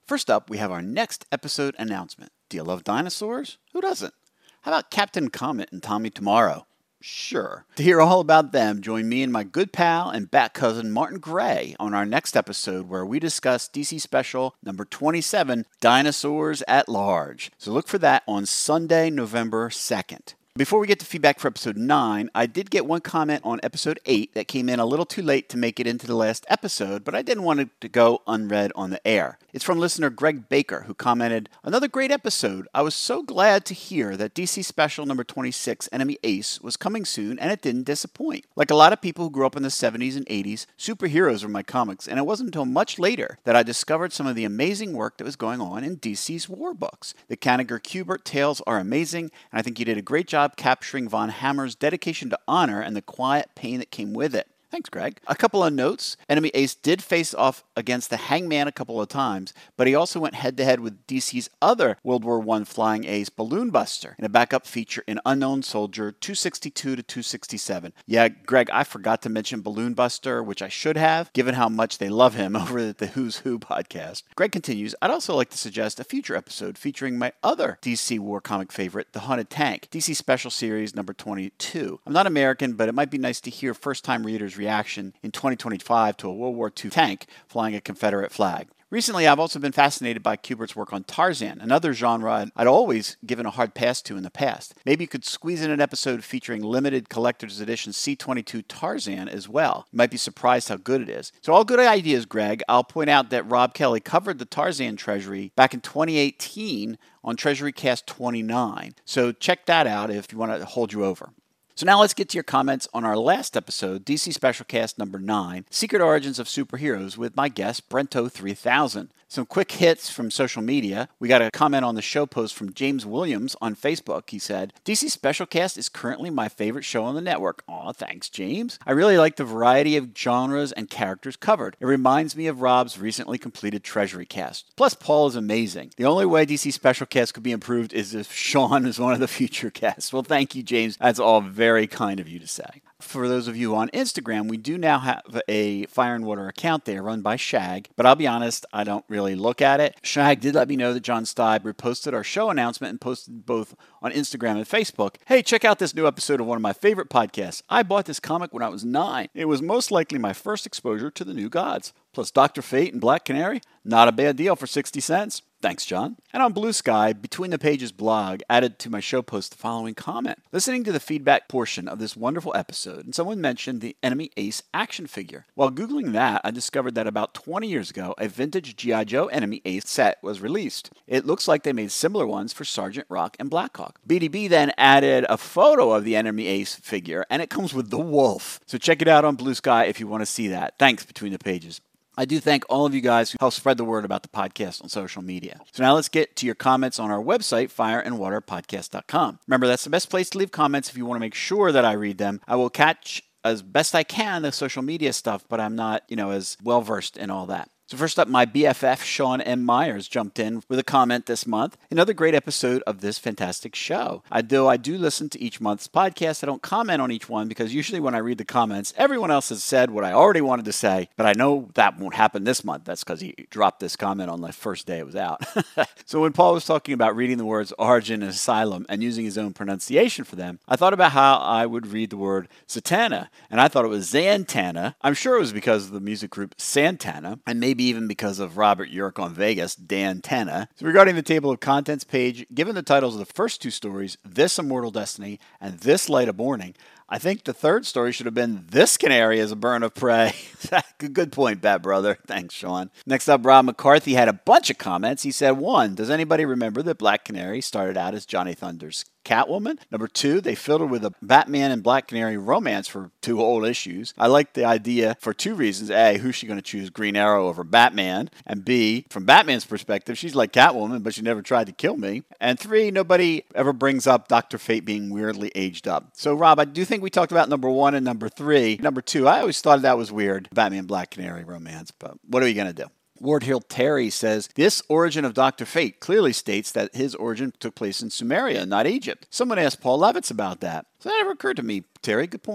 First up, we have our next episode announcement. Do you love dinosaurs? Who doesn't? How about Captain Comet and Tommy Tomorrow? Sure. To hear all about them, join me and my good pal and bat cousin Martin Gray on our next episode where we discuss DC Special number 27, Dinosaurs at Large. So look for that on Sunday, November 2nd. Before we get to feedback for episode 9, I did get one comment on episode 8 that came in a little too late to make it into the last episode, but I didn't want it to go unread on the air. It's from listener Greg Baker, who commented, "Another great episode. I was so glad to hear that DC Special number 26, Enemy Ace, was coming soon, and it didn't disappoint. Like a lot of people who grew up in the 70s and 80s, superheroes were my comics, and it wasn't until much later that I discovered some of the amazing work that was going on in DC's war books. The Kanigher-Kubert tales are amazing, and I think you did a great job capturing Von Hammer's dedication to honor and the quiet pain that came with it." Thanks, Greg. A couple of notes. Enemy Ace did face off against the Hangman a couple of times, but he also went head-to-head with DC's other World War I flying ace, Balloon Buster, in a backup feature in Unknown Soldier 262 to 267. Yeah, Greg, I forgot to mention Balloon Buster, which I should have, given how much they love him over at the Who's Who podcast. Greg continues, "I'd also like to suggest a future episode featuring my other DC war comic favorite, The Haunted Tank, DC Special Series number 22. I'm not American, but it might be nice to hear first-time readers reaction in 2025 to a World War II tank flying a Confederate flag. Recently, I've also been fascinated by Kubert's work on Tarzan, another genre I'd always given a hard pass to in the past. Maybe you could squeeze in an episode featuring limited collector's edition C22 Tarzan as well. You might be surprised how good it is." So all good ideas, Greg. I'll point out that Rob Kelly covered the Tarzan Treasury back in 2018 on Treasury Cast 29. So check that out if you want to hold you over. So now let's get to your comments on our last episode, DC Special Cast number 9, Secret Origins of Superheroes, with my guest, Brento3000. Some quick hits from social media. We got a comment on the show post from James Williams on Facebook. He said, "DC Special Cast is currently my favorite show on the network." Aw, thanks, James. "I really like the variety of genres and characters covered. It reminds me of Rob's recently completed Treasury Cast. Plus, Paul is amazing. The only way DC Special Cast could be improved is if Sean is one of the future casts." Well, thank you, James. That's all very kind of you to say. For those of you on Instagram, we do now have a Fire and Water account there run by Shag, but I'll be honest, I don't really look at it. Shag did let me know that John Steib reposted our show announcement and posted both on Instagram and Facebook. "Hey, check out this new episode of one of my favorite podcasts. I bought this comic when I was 9. It was most likely my first exposure to the New Gods. Plus Dr. Fate and Black Canary, not a bad deal for 60 cents. Thanks, John." And on Blue Sky, Between the Pages blog added to my show post the following comment. "Listening to the feedback portion of this wonderful episode, and someone mentioned the Enemy Ace action figure. While Googling that, I discovered that about 20 years ago, a vintage G.I. Joe Enemy Ace set was released. It looks like they made similar ones for Sergeant Rock and Blackhawk. BDB then added a photo of the Enemy Ace figure, and it comes with the wolf. So check it out on Blue Sky if you want to see that. Thanks, Between the Pages." I do thank all of you guys who help spread the word about the podcast on social media. So now let's get to your comments on our website, fireandwaterpodcast.com. Remember, that's the best place to leave comments if you want to make sure that I read them. I will catch as best I can the social media stuff, but I'm not, as well-versed in all that. So first up, my BFF, Sean M. Myers, jumped in with a comment this month. "Another great episode of this fantastic show. Though I do listen to each month's podcast, I don't comment on each one because usually when I read the comments, everyone else has said what I already wanted to say, but I know that won't happen this month. That's because he dropped this comment on the first day it was out." So when Paul was talking about reading the words origin and asylum and using his own pronunciation for them, I thought about how I would read the word Satana, and I thought it was Zantana. I'm sure it was because of the music group Santana, and maybe even because of Robert York on Vegas, Dan Tana. So regarding the table of contents page, given the titles of the first 2 stories, This Immortal Destiny and This Light of Morning, I think the third story should have been This Canary as a Bird of Prey. Good point, Bat Brother. Thanks, Sean. Next up, Rob McCarthy had a bunch of comments. He said, 1, does anybody remember that Black Canary started out as Johnny Thunder's Catwoman? Number 2, they filled her with a Batman and Black Canary romance for 2 whole issues. I like the idea for 2 reasons. A, who's she going to choose, Green Arrow over Batman? And B, from Batman's perspective, she's like Catwoman, but she never tried to kill me. And 3, nobody ever brings up Dr. Fate being weirdly aged up. So, Rob, I do think we talked about number 1 and number 3. Number 2, I always thought that was weird, Batman Black Canary romance, but what are you going to do? Ward Hill Terry says, "This origin of Dr. Fate clearly states that his origin took place in Sumeria, not Egypt. Someone asked Paul Levitz about that. So that never occurred to me, Terry. Good point."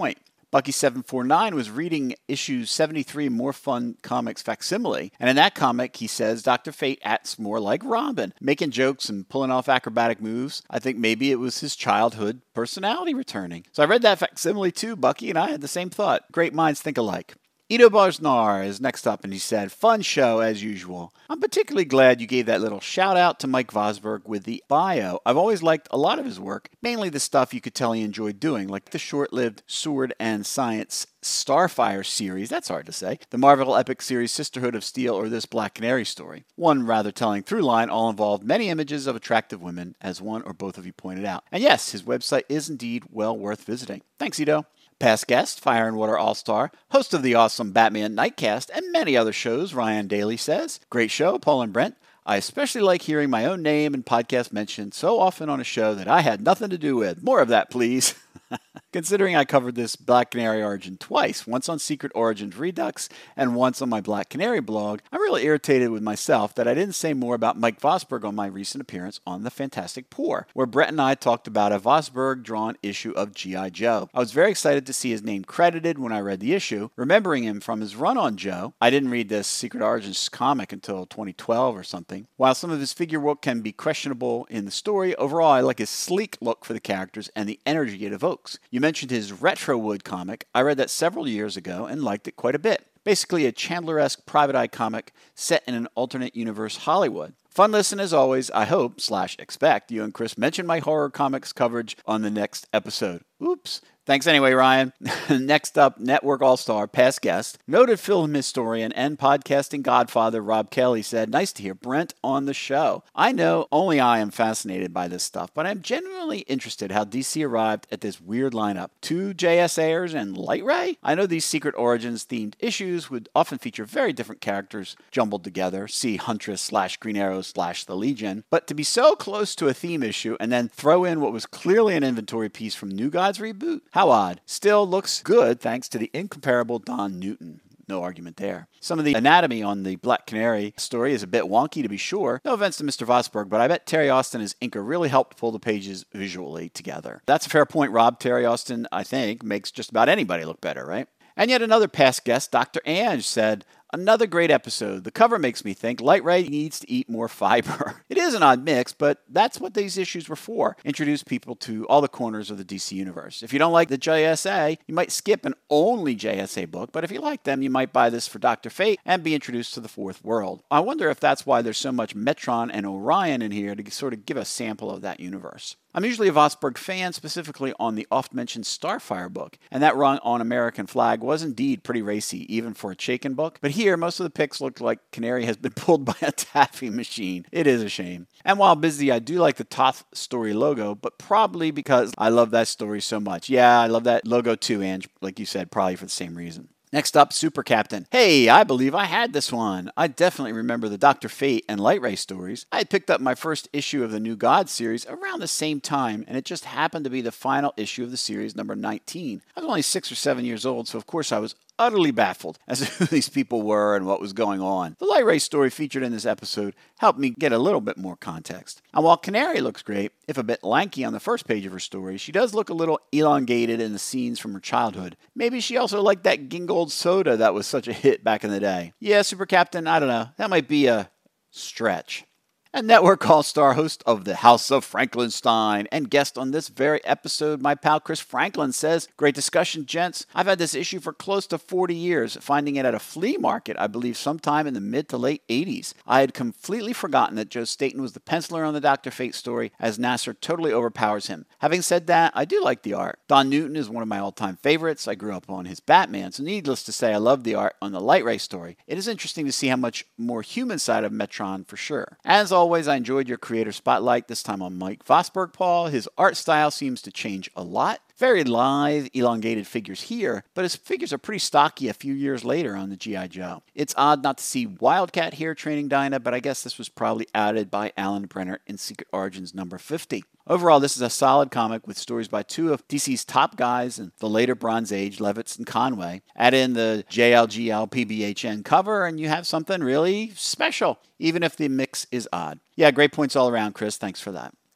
Bucky749 was reading issue 73 More Fun Comics Facsimile, and in that comic he says Dr. Fate acts more like Robin, making jokes and pulling off acrobatic moves. I think maybe it was his childhood personality returning. So I read that facsimile too, Bucky, and I had the same thought. Great minds think alike. Ido Barsnar is next up, and he said, fun show as usual. I'm particularly glad you gave that little shout out to Mike Vosburg with the bio. I've always liked a lot of his work, mainly the stuff you could tell he enjoyed doing, like the short-lived Sword and Science Starfire series, that's hard to say, the Marvel epic series Sisterhood of Steel, or this Black Canary story. One rather telling through line all involved many images of attractive women, as one or both of you pointed out. And yes, his website is indeed well worth visiting. Thanks, Ido. Past guest, Fire and Water All-Star, host of the awesome Batman Nightcast, and many other shows, Ryan Daly says, great show, Paul and Brent. I especially like hearing my own name and podcast mentioned so often on a show that I had nothing to do with. More of that, please. Considering I covered this Black Canary origin twice, once on Secret Origins Redux and once on my Black Canary blog, I'm really irritated with myself that I didn't say more about Mike Vosburg on my recent appearance on The Fantastic Four, where Brett and I talked about a Vosburg-drawn issue of G.I. Joe. I was very excited to see his name credited when I read the issue, remembering him from his run on Joe. I didn't read this Secret Origins comic until 2012 or something. While some of his figure work can be questionable in the story, overall I like his sleek look for the characters and the energy it evokes. You mentioned his Retrowood comic. I read that several years ago and liked it quite a bit. Basically a Chandler-esque Private Eye comic set in an alternate universe Hollywood. Fun listen as always. I hope / expect you and Chris mention my horror comics coverage on the next episode. Oops. Thanks anyway, Ryan. Next up, Network All-Star, past guest, noted film historian and podcasting godfather Rob Kelly said, nice to hear Brent on the show. I know only I am fascinated by this stuff, but I'm genuinely interested how DC arrived at this weird lineup. 2 JSAers and Light Ray? I know these Secret Origins themed issues would often feature very different characters jumbled together, see Huntress / Green Arrow / The Legion, but to be so close to a theme issue and then throw in what was clearly an inventory piece from New Gods reboot? How odd. Still looks good thanks to the incomparable Don Newton. No argument there. Some of the anatomy on the Black Canary story is a bit wonky to be sure. No offense to Mr. Vosburg, but I bet Terry Austin as inker really helped pull the pages visually together. That's a fair point, Rob. Terry Austin, I think, makes just about anybody look better, right? And yet another past guest, Dr. Ange, said, another great episode. The cover makes me think Light Ray needs to eat more fiber. It is an odd mix, but that's what these issues were for. Introduce people to all the corners of the DC universe. If you don't like the JSA, you might skip an only JSA book, but if you like them, you might buy this for Dr. Fate and be introduced to the fourth world. I wonder if that's why there's so much Metron and Orion in here to sort of give a sample of that universe. I'm usually a Vosburg fan, specifically on the oft-mentioned Starfire book, and that run on American Flag was indeed pretty racy, even for a Chaykin book. But here, most of the pics look like Canary has been pulled by a taffy machine. It is a shame. And while busy, I do like the Toth story logo, but probably because I love that story so much. Yeah, I love that logo too, Ange, like you said, probably for the same reason. Next up, Super Captain. Hey, I believe I had this one. I definitely remember the Dr. Fate and Light Ray stories. I had picked up my first issue of the New Gods series around the same time, and it just happened to be the final issue of the series, number 19. I was only 6 or 7 years old, so of course I was utterly baffled as to who these people were and what was going on. The Light Ray story featured in this episode helped me get a little bit more context. And while Canary looks great, if a bit lanky on the first page of her story, she does look a little elongated in the scenes from her childhood. Maybe she also liked that Gingold soda that was such a hit back in the day. Yeah, Super Captain, I don't know. That might be a stretch. And Network All-Star, host of the House of Franklinstein, and guest on this very episode, my pal Chris Franklin says, great discussion, gents. I've had this issue for close to 40 years, finding it at a flea market, I believe sometime in the mid to late 80s. I had completely forgotten that Joe Staton was the penciler on the Dr. Fate story, as Nasser totally overpowers him. Having said that, I do like the art. Don Newton is one of my all-time favorites. I grew up on his Batman, so needless to say, I love the art on the Light Ray story. It is interesting to see how much more human side of Metron for sure. As always, I enjoyed your creator spotlight, this time on Mike Vosburg, Paul. His art style seems to change a lot. Very lithe, elongated figures here, but his figures are pretty stocky a few years later on the G.I. Joe. It's odd not to see Wildcat here training Dinah, but I guess this was probably added by Alan Brenner in Secret Origins number 50. Overall, this is a solid comic with stories by 2 of DC's top guys in the later Bronze Age, Levitz and Conway. Add in the JLGL PBHN cover, and you have something really special, even if the mix is odd. Yeah, great points all around, Chris. Thanks for that.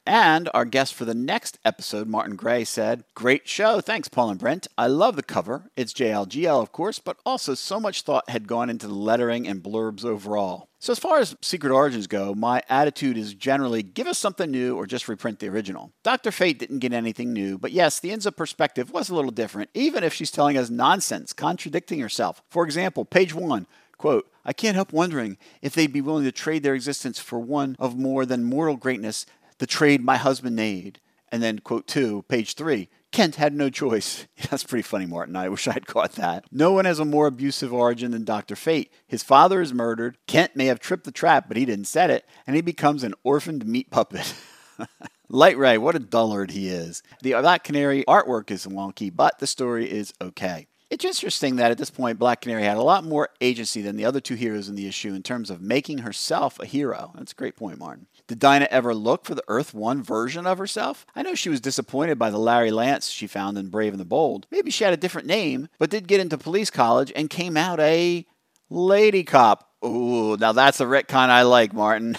And our guest for the next episode, Martin Gray, said, "Great show. Thanks, Paul and Brent. I love the cover. It's JLGL, of course, but also so much thought had gone into the lettering and blurbs overall. So as far as Secret Origins go, my attitude is generally give us something new or just reprint the original. Dr. Fate didn't get anything new, but yes, the Inza perspective was a little different, even if she's telling us nonsense, contradicting herself. For example, page 1, quote, I can't help wondering if they'd be willing to trade their existence for one of more than mortal greatness, the trade my husband made. And then, quote 2, page 3, Kent had no choice. That's pretty funny, Martin. I wish I'd caught that. No one has a more abusive origin than Dr. Fate. His father is murdered. Kent may have tripped the trap, but he didn't set it. And he becomes an orphaned meat puppet. Light Ray, what a dullard he is. The Black Canary artwork is wonky, but the story is okay. It's interesting that at this point, Black Canary had a lot more agency than the other two heroes in the issue in terms of making herself a hero. That's a great point, Martin. Did Dinah ever look for the Earth 1 version of herself? I know she was disappointed by the Larry Lance she found in Brave and the Bold. Maybe she had a different name, but did get into police college and came out a lady cop. Ooh, now that's a retcon I like, Martin.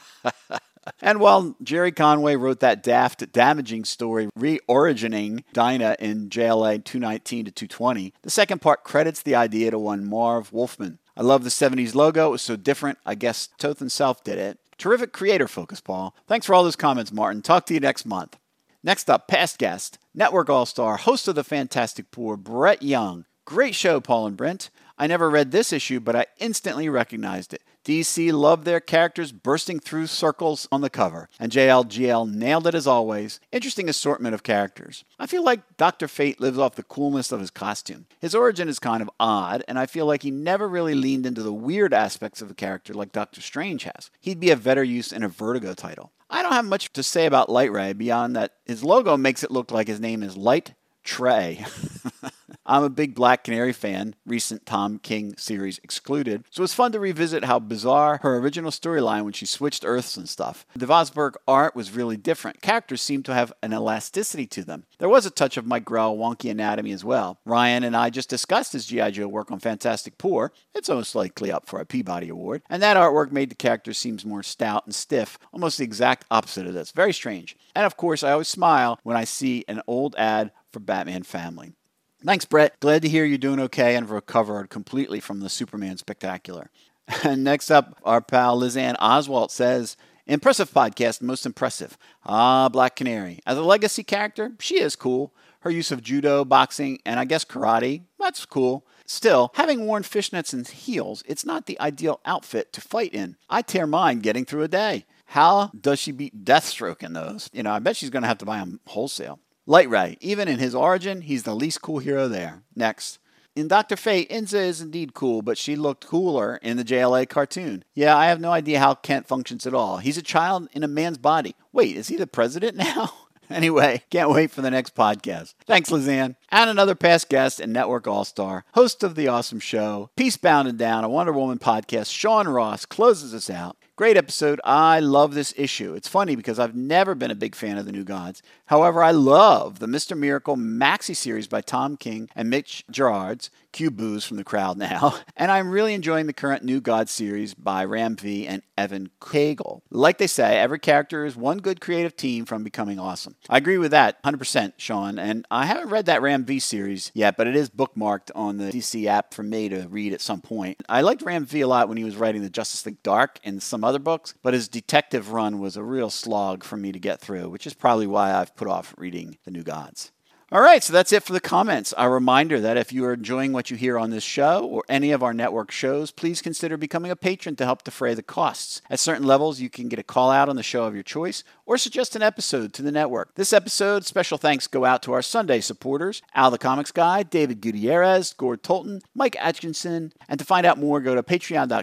And while Jerry Conway wrote that daft, damaging story re-origining Dinah in JLA 219 to 220, the second part credits the idea to one Marv Wolfman. I love the 70s logo. It was so different. I guess Toth and Self did it. Terrific creator focus, Paul. Thanks for all those comments, Martin. Talk to you next month. Next up, past guest, Network All-Star, host of The Fantastic Four, Brett Young. Great show, Paul and Brent. I never read this issue, but I instantly recognized it. DC loved their characters bursting through circles on the cover, and JLGL nailed it as always. Interesting assortment of characters. I feel like Dr. Fate lives off the coolness of his costume. His origin is kind of odd, and I feel like he never really leaned into the weird aspects of the character like Dr. Strange has. He'd be of better use in a Vertigo title. I don't have much to say about Light Ray beyond that his logo makes it look like his name is Light Trey. I'm a big Black Canary fan, recent Tom King series excluded, so it's fun to revisit how bizarre her original storyline when she switched Earths and stuff. The Vosburg art was really different. Characters seemed to have an elasticity to them. There was a touch of Mike Grell wonky anatomy as well. Ryan and I just discussed his G.I. Joe work on Fantastic Four. It's most likely up for a Peabody Award. And that artwork made the characters seem more stout and stiff, almost the exact opposite of this. Very strange. And of course, I always smile when I see an old ad for Batman Family. Thanks, Brett. Glad to hear you're doing okay and recovered completely from the Superman Spectacular. And next up, our pal Lizanne Oswalt says, impressive podcast, most impressive. Black Canary. As a legacy character, she is cool. Her use of judo, boxing, and I guess karate, that's cool. Still, having worn fishnets and heels, it's not the ideal outfit to fight in. I tear mine getting through a day. How does she beat Deathstroke in those? I bet she's going to have to buy them wholesale. Light Ray, even in his origin, he's the least cool hero there. Next. In Dr. Fate, Inza is indeed cool, but she looked cooler in the JLA cartoon. Yeah, I have no idea how Kent functions at all. He's a child in a man's body. Wait, is he the president now? Anyway, can't wait for the next podcast. Thanks, Lizanne. And another past guest and Network All-Star, host of The Awesome Show, Peacebound and Down, a Wonder Woman podcast, Sean Ross, closes us out. Great episode. I love this issue. It's funny because I've never been a big fan of the New Gods. However, I love the Mr. Miracle maxi series by Tom King and Mitch Gerards. Cue boos from the crowd now. And I'm really enjoying the current New Gods series by Ram V and Evan Cagle. Like they say, every character is one good creative team from becoming awesome. I agree with that 100%, Sean. And I haven't read that Ram V series yet, but it is bookmarked on the DC app for me to read at some point. I liked Ram V a lot when he was writing the Justice League Dark and some other books, but his detective run was a real slog for me to get through, which is probably why I've put off reading the New Gods. All right, so that's it for the comments. A reminder that if you are enjoying what you hear on this show or any of our network shows, please consider becoming a patron to help defray the costs. At certain levels, you can get a call out on the show of your choice or suggest an episode to the network. This episode, special thanks go out to our Sunday supporters, Al the Comics Guy, David Gutierrez, Gord Tolton, Mike Atkinson, and to find out more, go to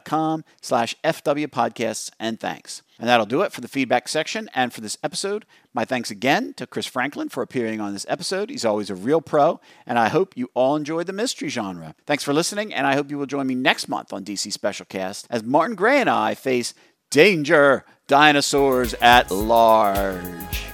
patreon.com/FWPodcasts, and thanks. And that'll do it for the feedback section and for this episode. My thanks again to Chris Franklin for appearing on this episode. He's always a real pro, and I hope you all enjoyed the mystery genre. Thanks for listening, and I hope you will join me next month on DC Special Cast as Martin Gray and I face Danger Dinosaurs at Large.